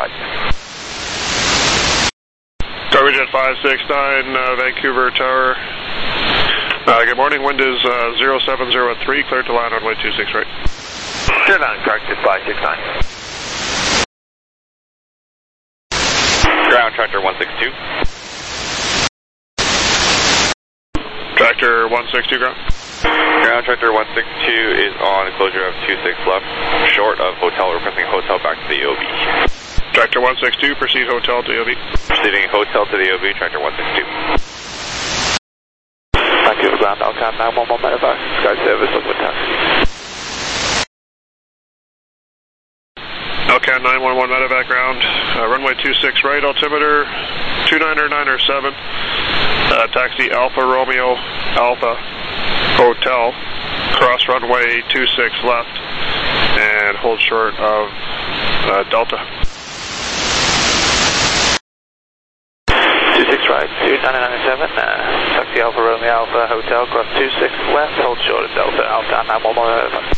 right. Coverage at 569, Vancouver Tower. Good morning, wind is 0703, cleared to land runway 26 right. Clear land, corrected 569. Ground tractor 162. Tractor 162, ground. Ground tractor 162 is on closure of 26 left, short of hotel, requesting hotel back to the OB. Tractor 162, proceed hotel to the OB. Proceeding hotel to the OB, tractor 162. Thank you for ground, Alcan 911 medevac, Sky Service, Liquid Taxi. Alcan 911 medevac ground, runway 26 right, altimeter 29907, taxi Alpha Romeo Alpha Hotel, cross runway 26 left, and hold short of Delta. 26 right, 29907, taxi Alpha Romeo Alpha Hotel, cross 26 left, hold short of Delta, Alcan 911.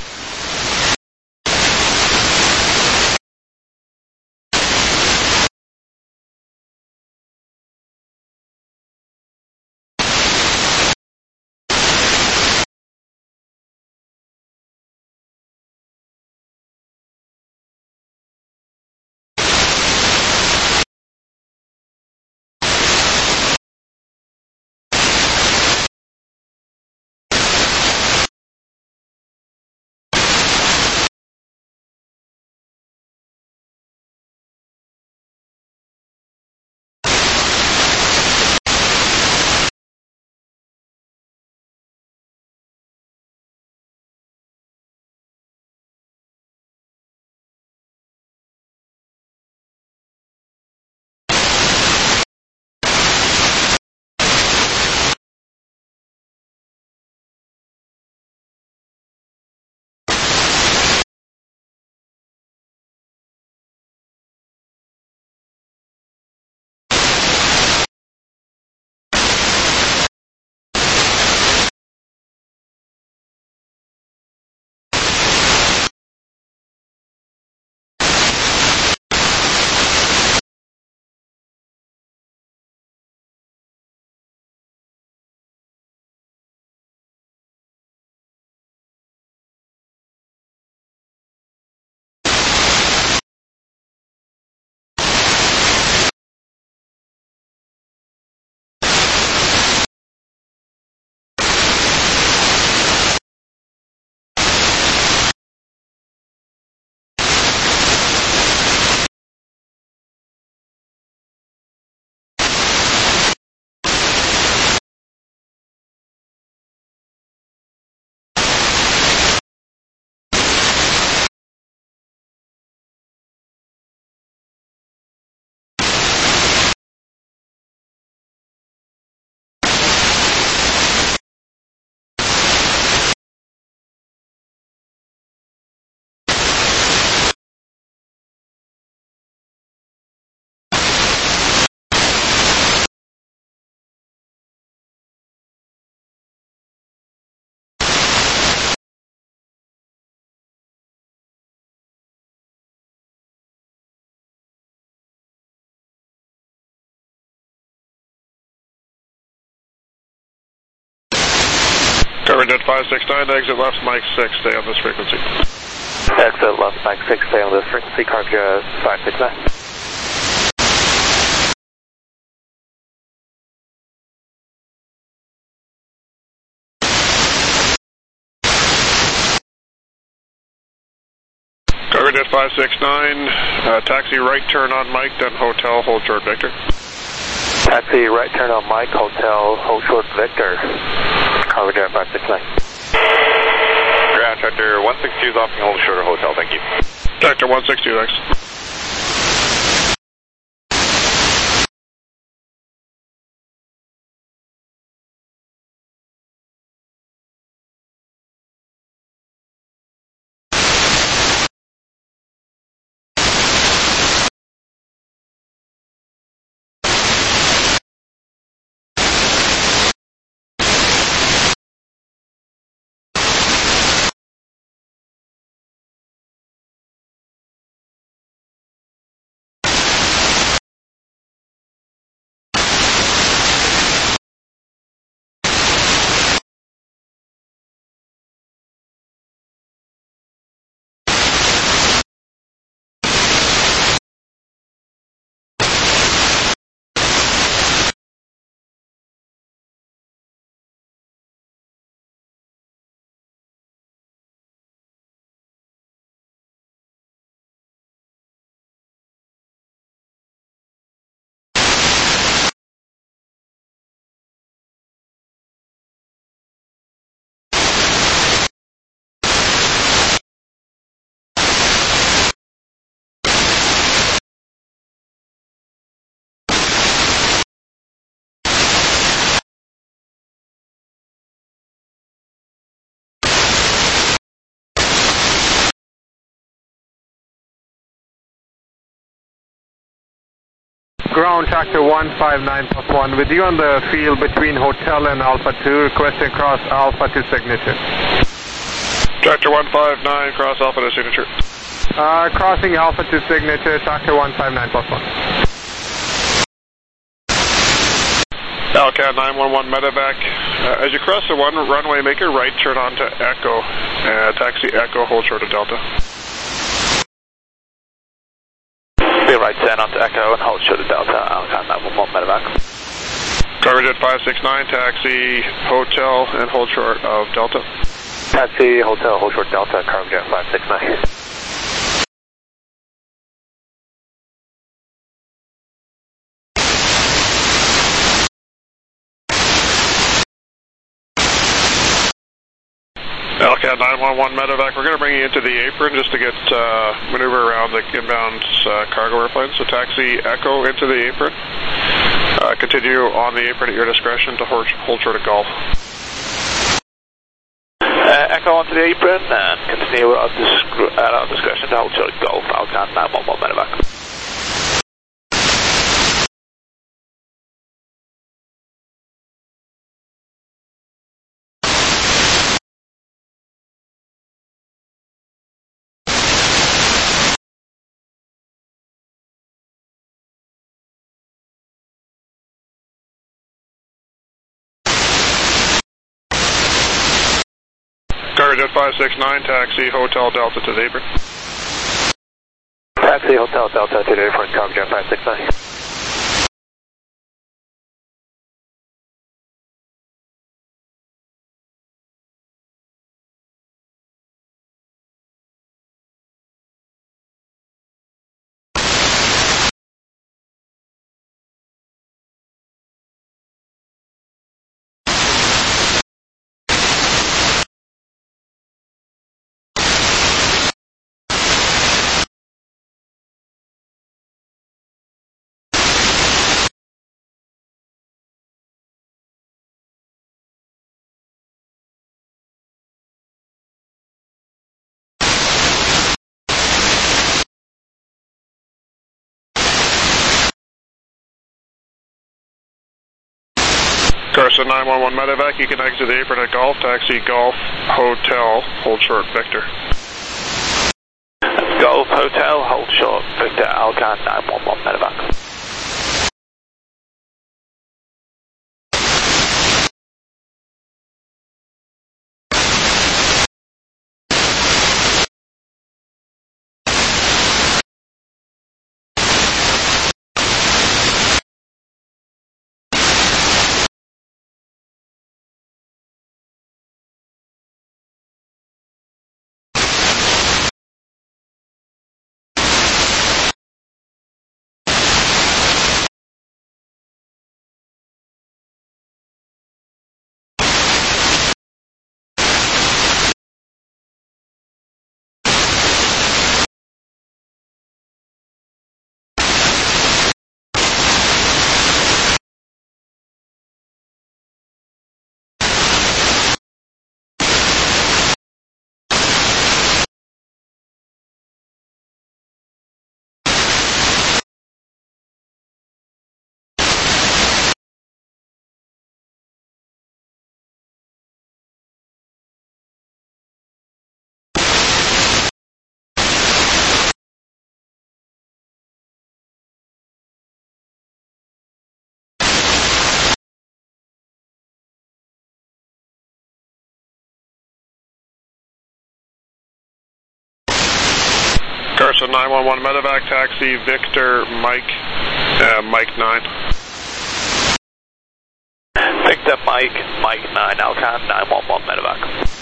Coverage at 569, exit left, Mike 6, stay on this frequency. Exit left, Mike 6, stay on this frequency, coverage 569. Coverage at 569, taxi right turn on Mike, then hotel, hold short Victor. Taxi right turn on Mike, hotel, hold short Victor. Coverage at 569. Ground tractor 162 is off and hold short of hotel, thank you. Tractor 162, thanks. ground, tractor 159+1, with you on the field between Hotel and Alpha 2, requesting cross Alpha to signature. Tractor 159, cross Alpha to signature. Crossing Alpha to signature, tractor 159+1. Alcat 911 medevac. As you cross the one runway, make your right turn on to Echo. Taxi Echo, hold short of Delta. Be right turn on to Echo and hold short of Delta. Alcat 911 medevac. Cargojet 569, taxi Hotel and hold short of Delta. Taxi Hotel, hold short Delta, Cargojet 569. Alcat 911 medevac, we're going to bring you into the apron just to get maneuver around the inbound cargo airplane. So taxi Echo into the apron. Continue on the apron at your discretion to hold short of Golf. Echo onto the apron and continue at our discretion to hold short of Golf. Alcat 911 medevac. Cargojet 569, taxi Hotel Delta to the apron. Taxi Hotel Delta to the apron, Cargojet 569. Carson 911 medevac, you can exit the apron at Golf, taxi Golf Hotel, hold short Victor. Golf Hotel, hold short Victor, Alcat 911 medevac. Carson 911 medevac, taxi Victor Mike 9. Victor Mike 9, Alcat 911 medevac.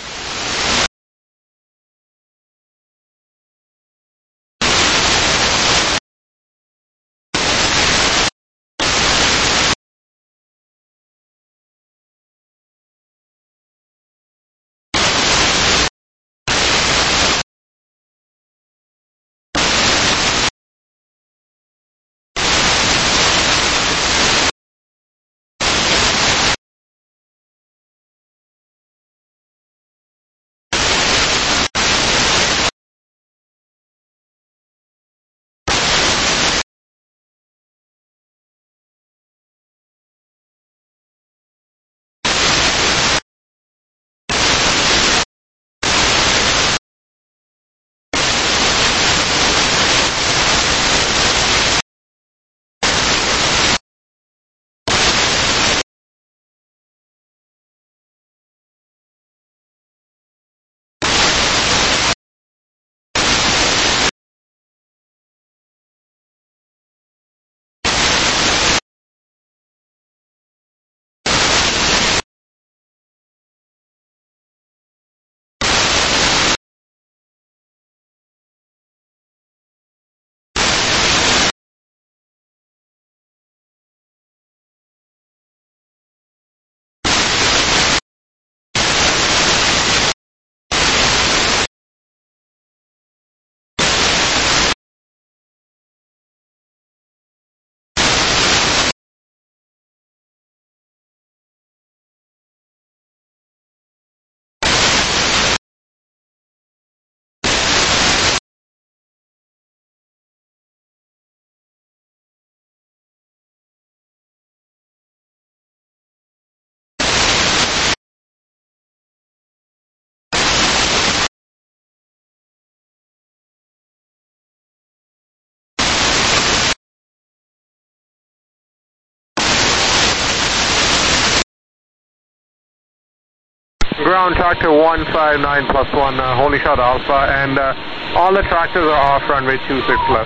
ground, tractor 159 plus 1, Holy Shot Alpha, and all the tractors are off runway 26 left.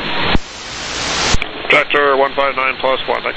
Tractor 159 plus 1, thanks.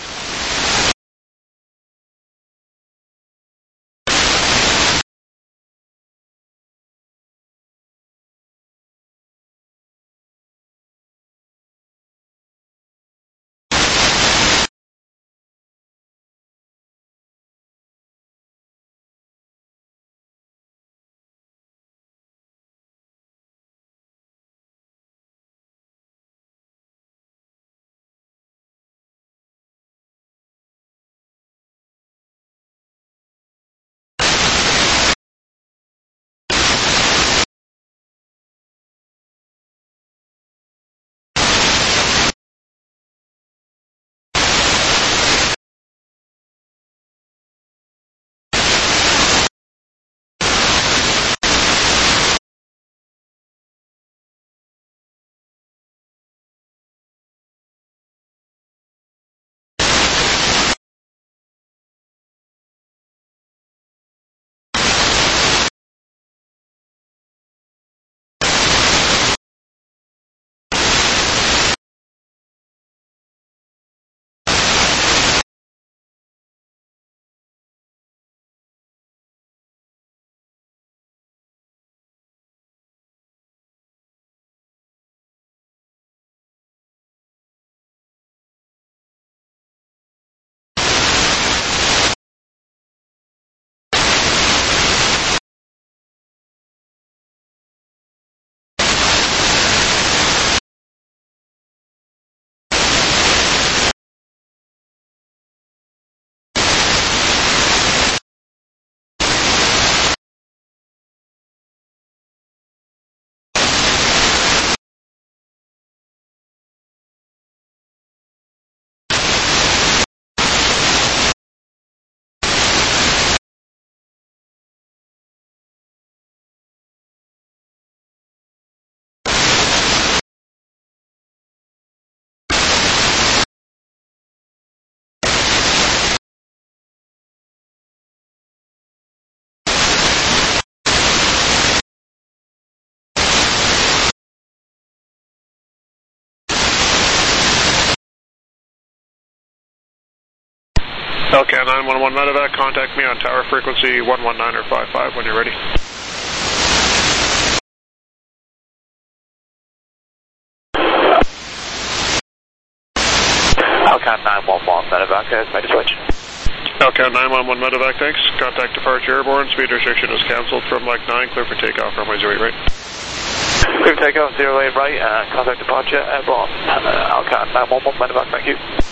LCAT 911 medevac, contact me on tower frequency 119 or 55 when you're ready. LCAT 911 medevac, made a switch. LCAT 911 medevac, thanks. Contact departure airborne, speed restriction is cancelled from Mike 9, clear for takeoff, runway 08 right. Clear for takeoff, 08 right, contact departure airborne, LCAT 911 medevac, thank you.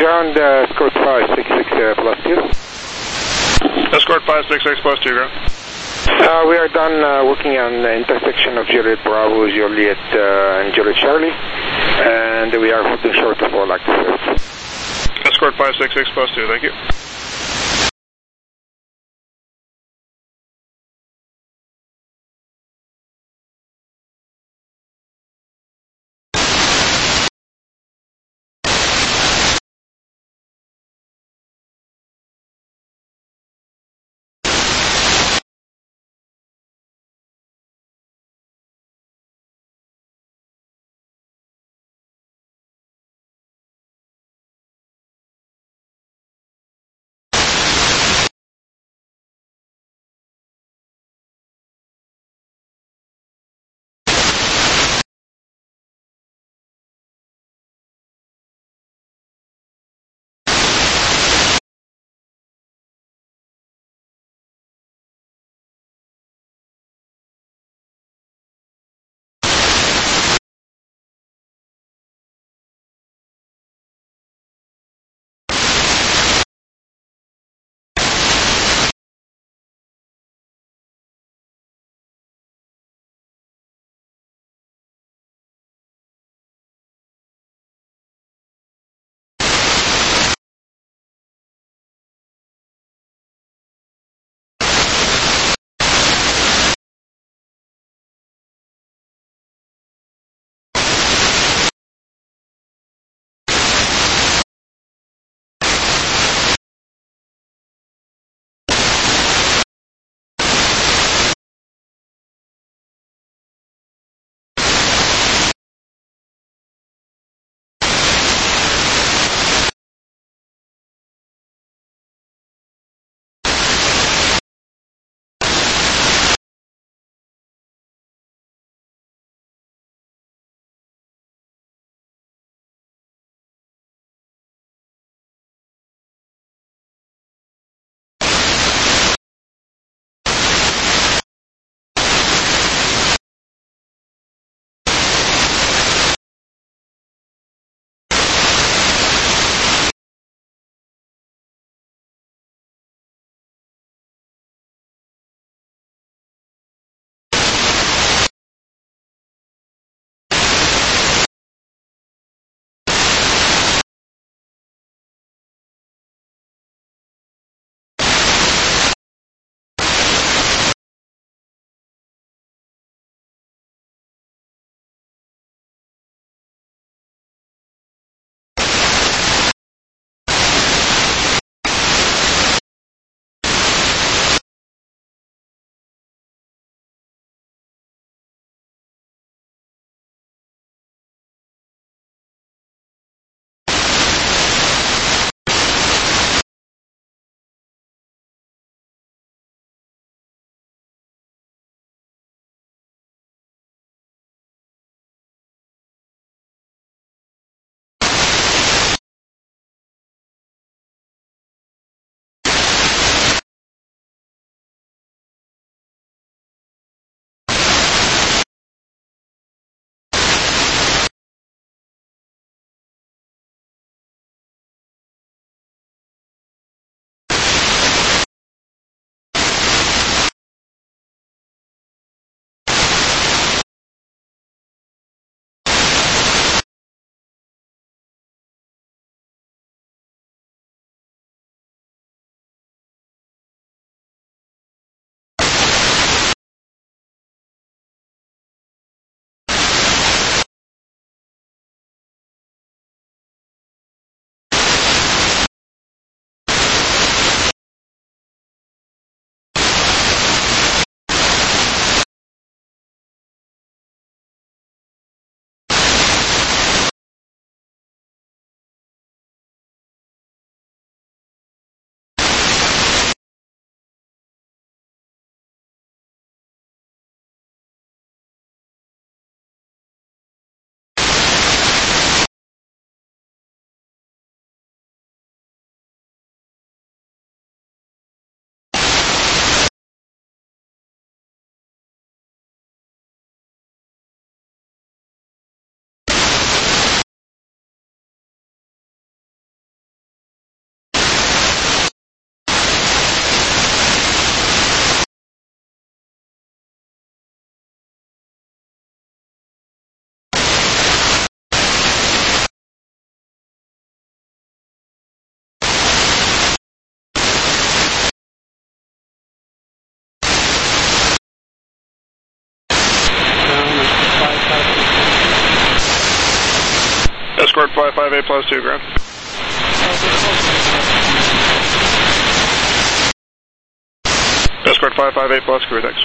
ground, Escort 566 plus 2. Escort 566 plus 2, ground. We are done working on the intersection of Juliet Bravo, Juliet, and Juliet Charlie, and we are holding short of all active routes. Escort 566 plus 2, thank you. 558 plus 2, ground. Escort 558 plus, crew, thanks.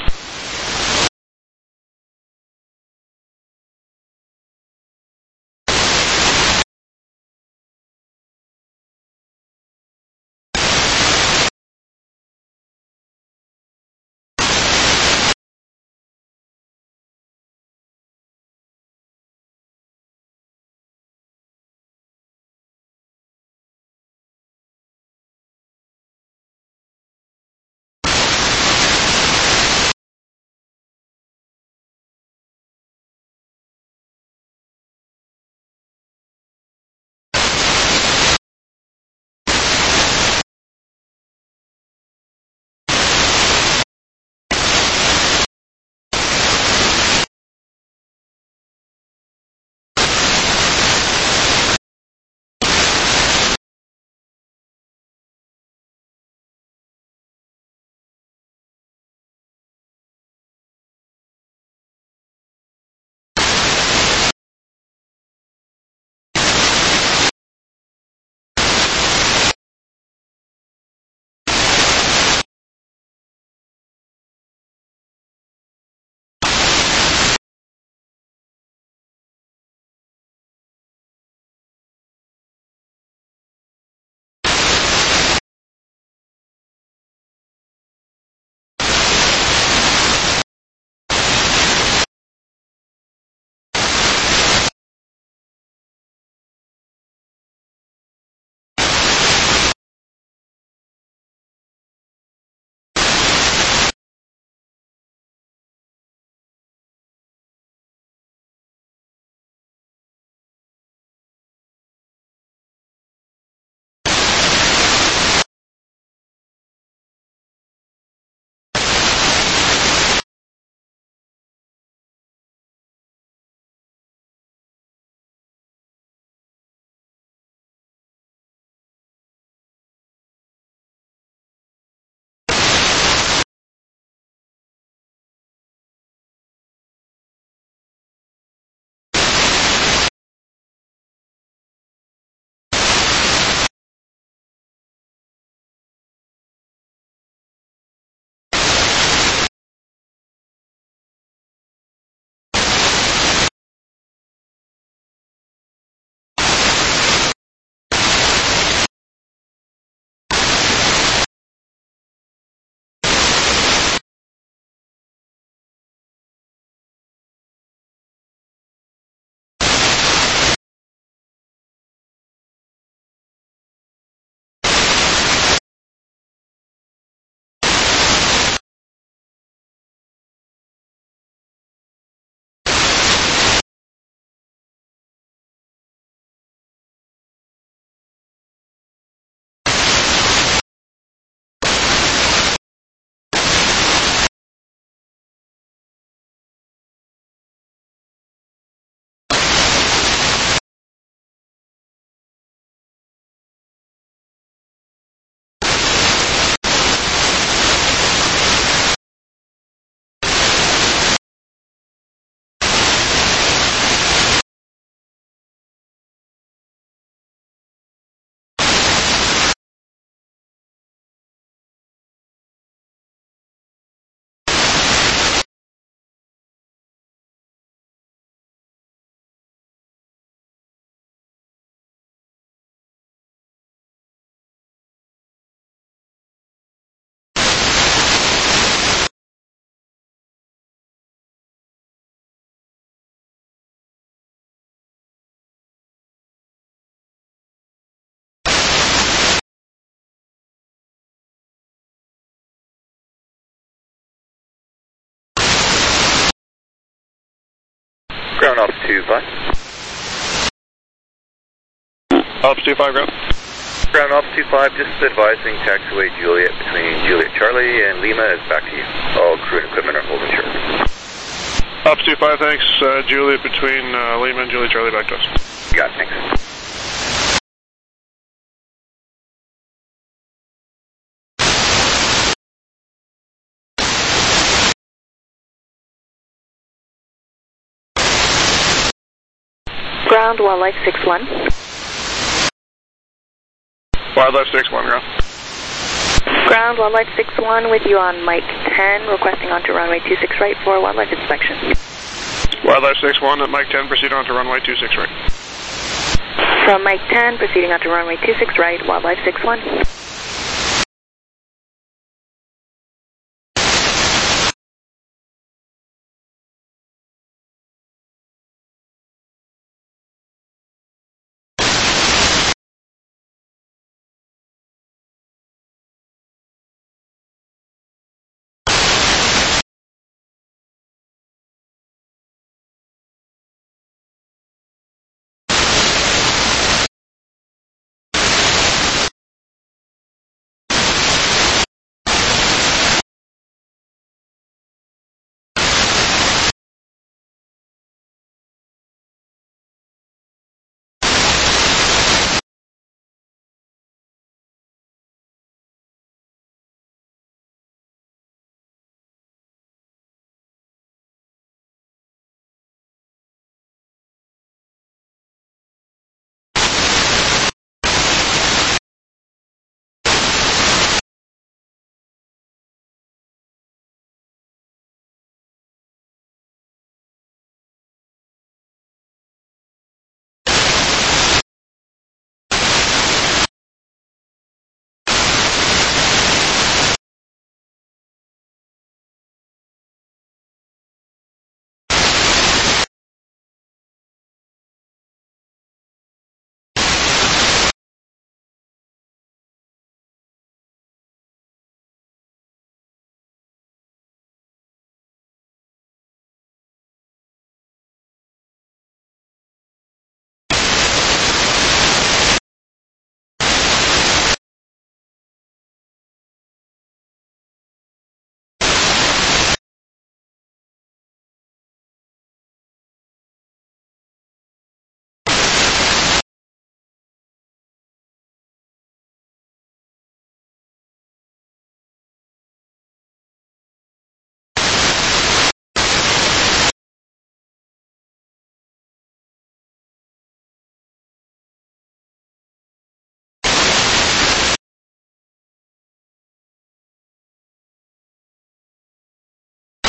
Ground off 25. Ops 25, ground. Ground off 25, just advising taxiway Juliet between Juliet Charlie and Lima is back to you. All crew and equipment are holding short. Ops 25, thanks. Juliet between Lima and Juliet Charlie back to us. Got it, thanks. Ground 1 Lake 61. Wildlife 6-1, ground. Ground, Wildlife 6-1 with you on Mike 10, requesting onto runway 26 right for wildlife inspection. Wildlife 6-1 at Mike 10, proceed onto runway 26 right. From Mike 10, proceeding onto runway 26 right, Wildlife 6-1.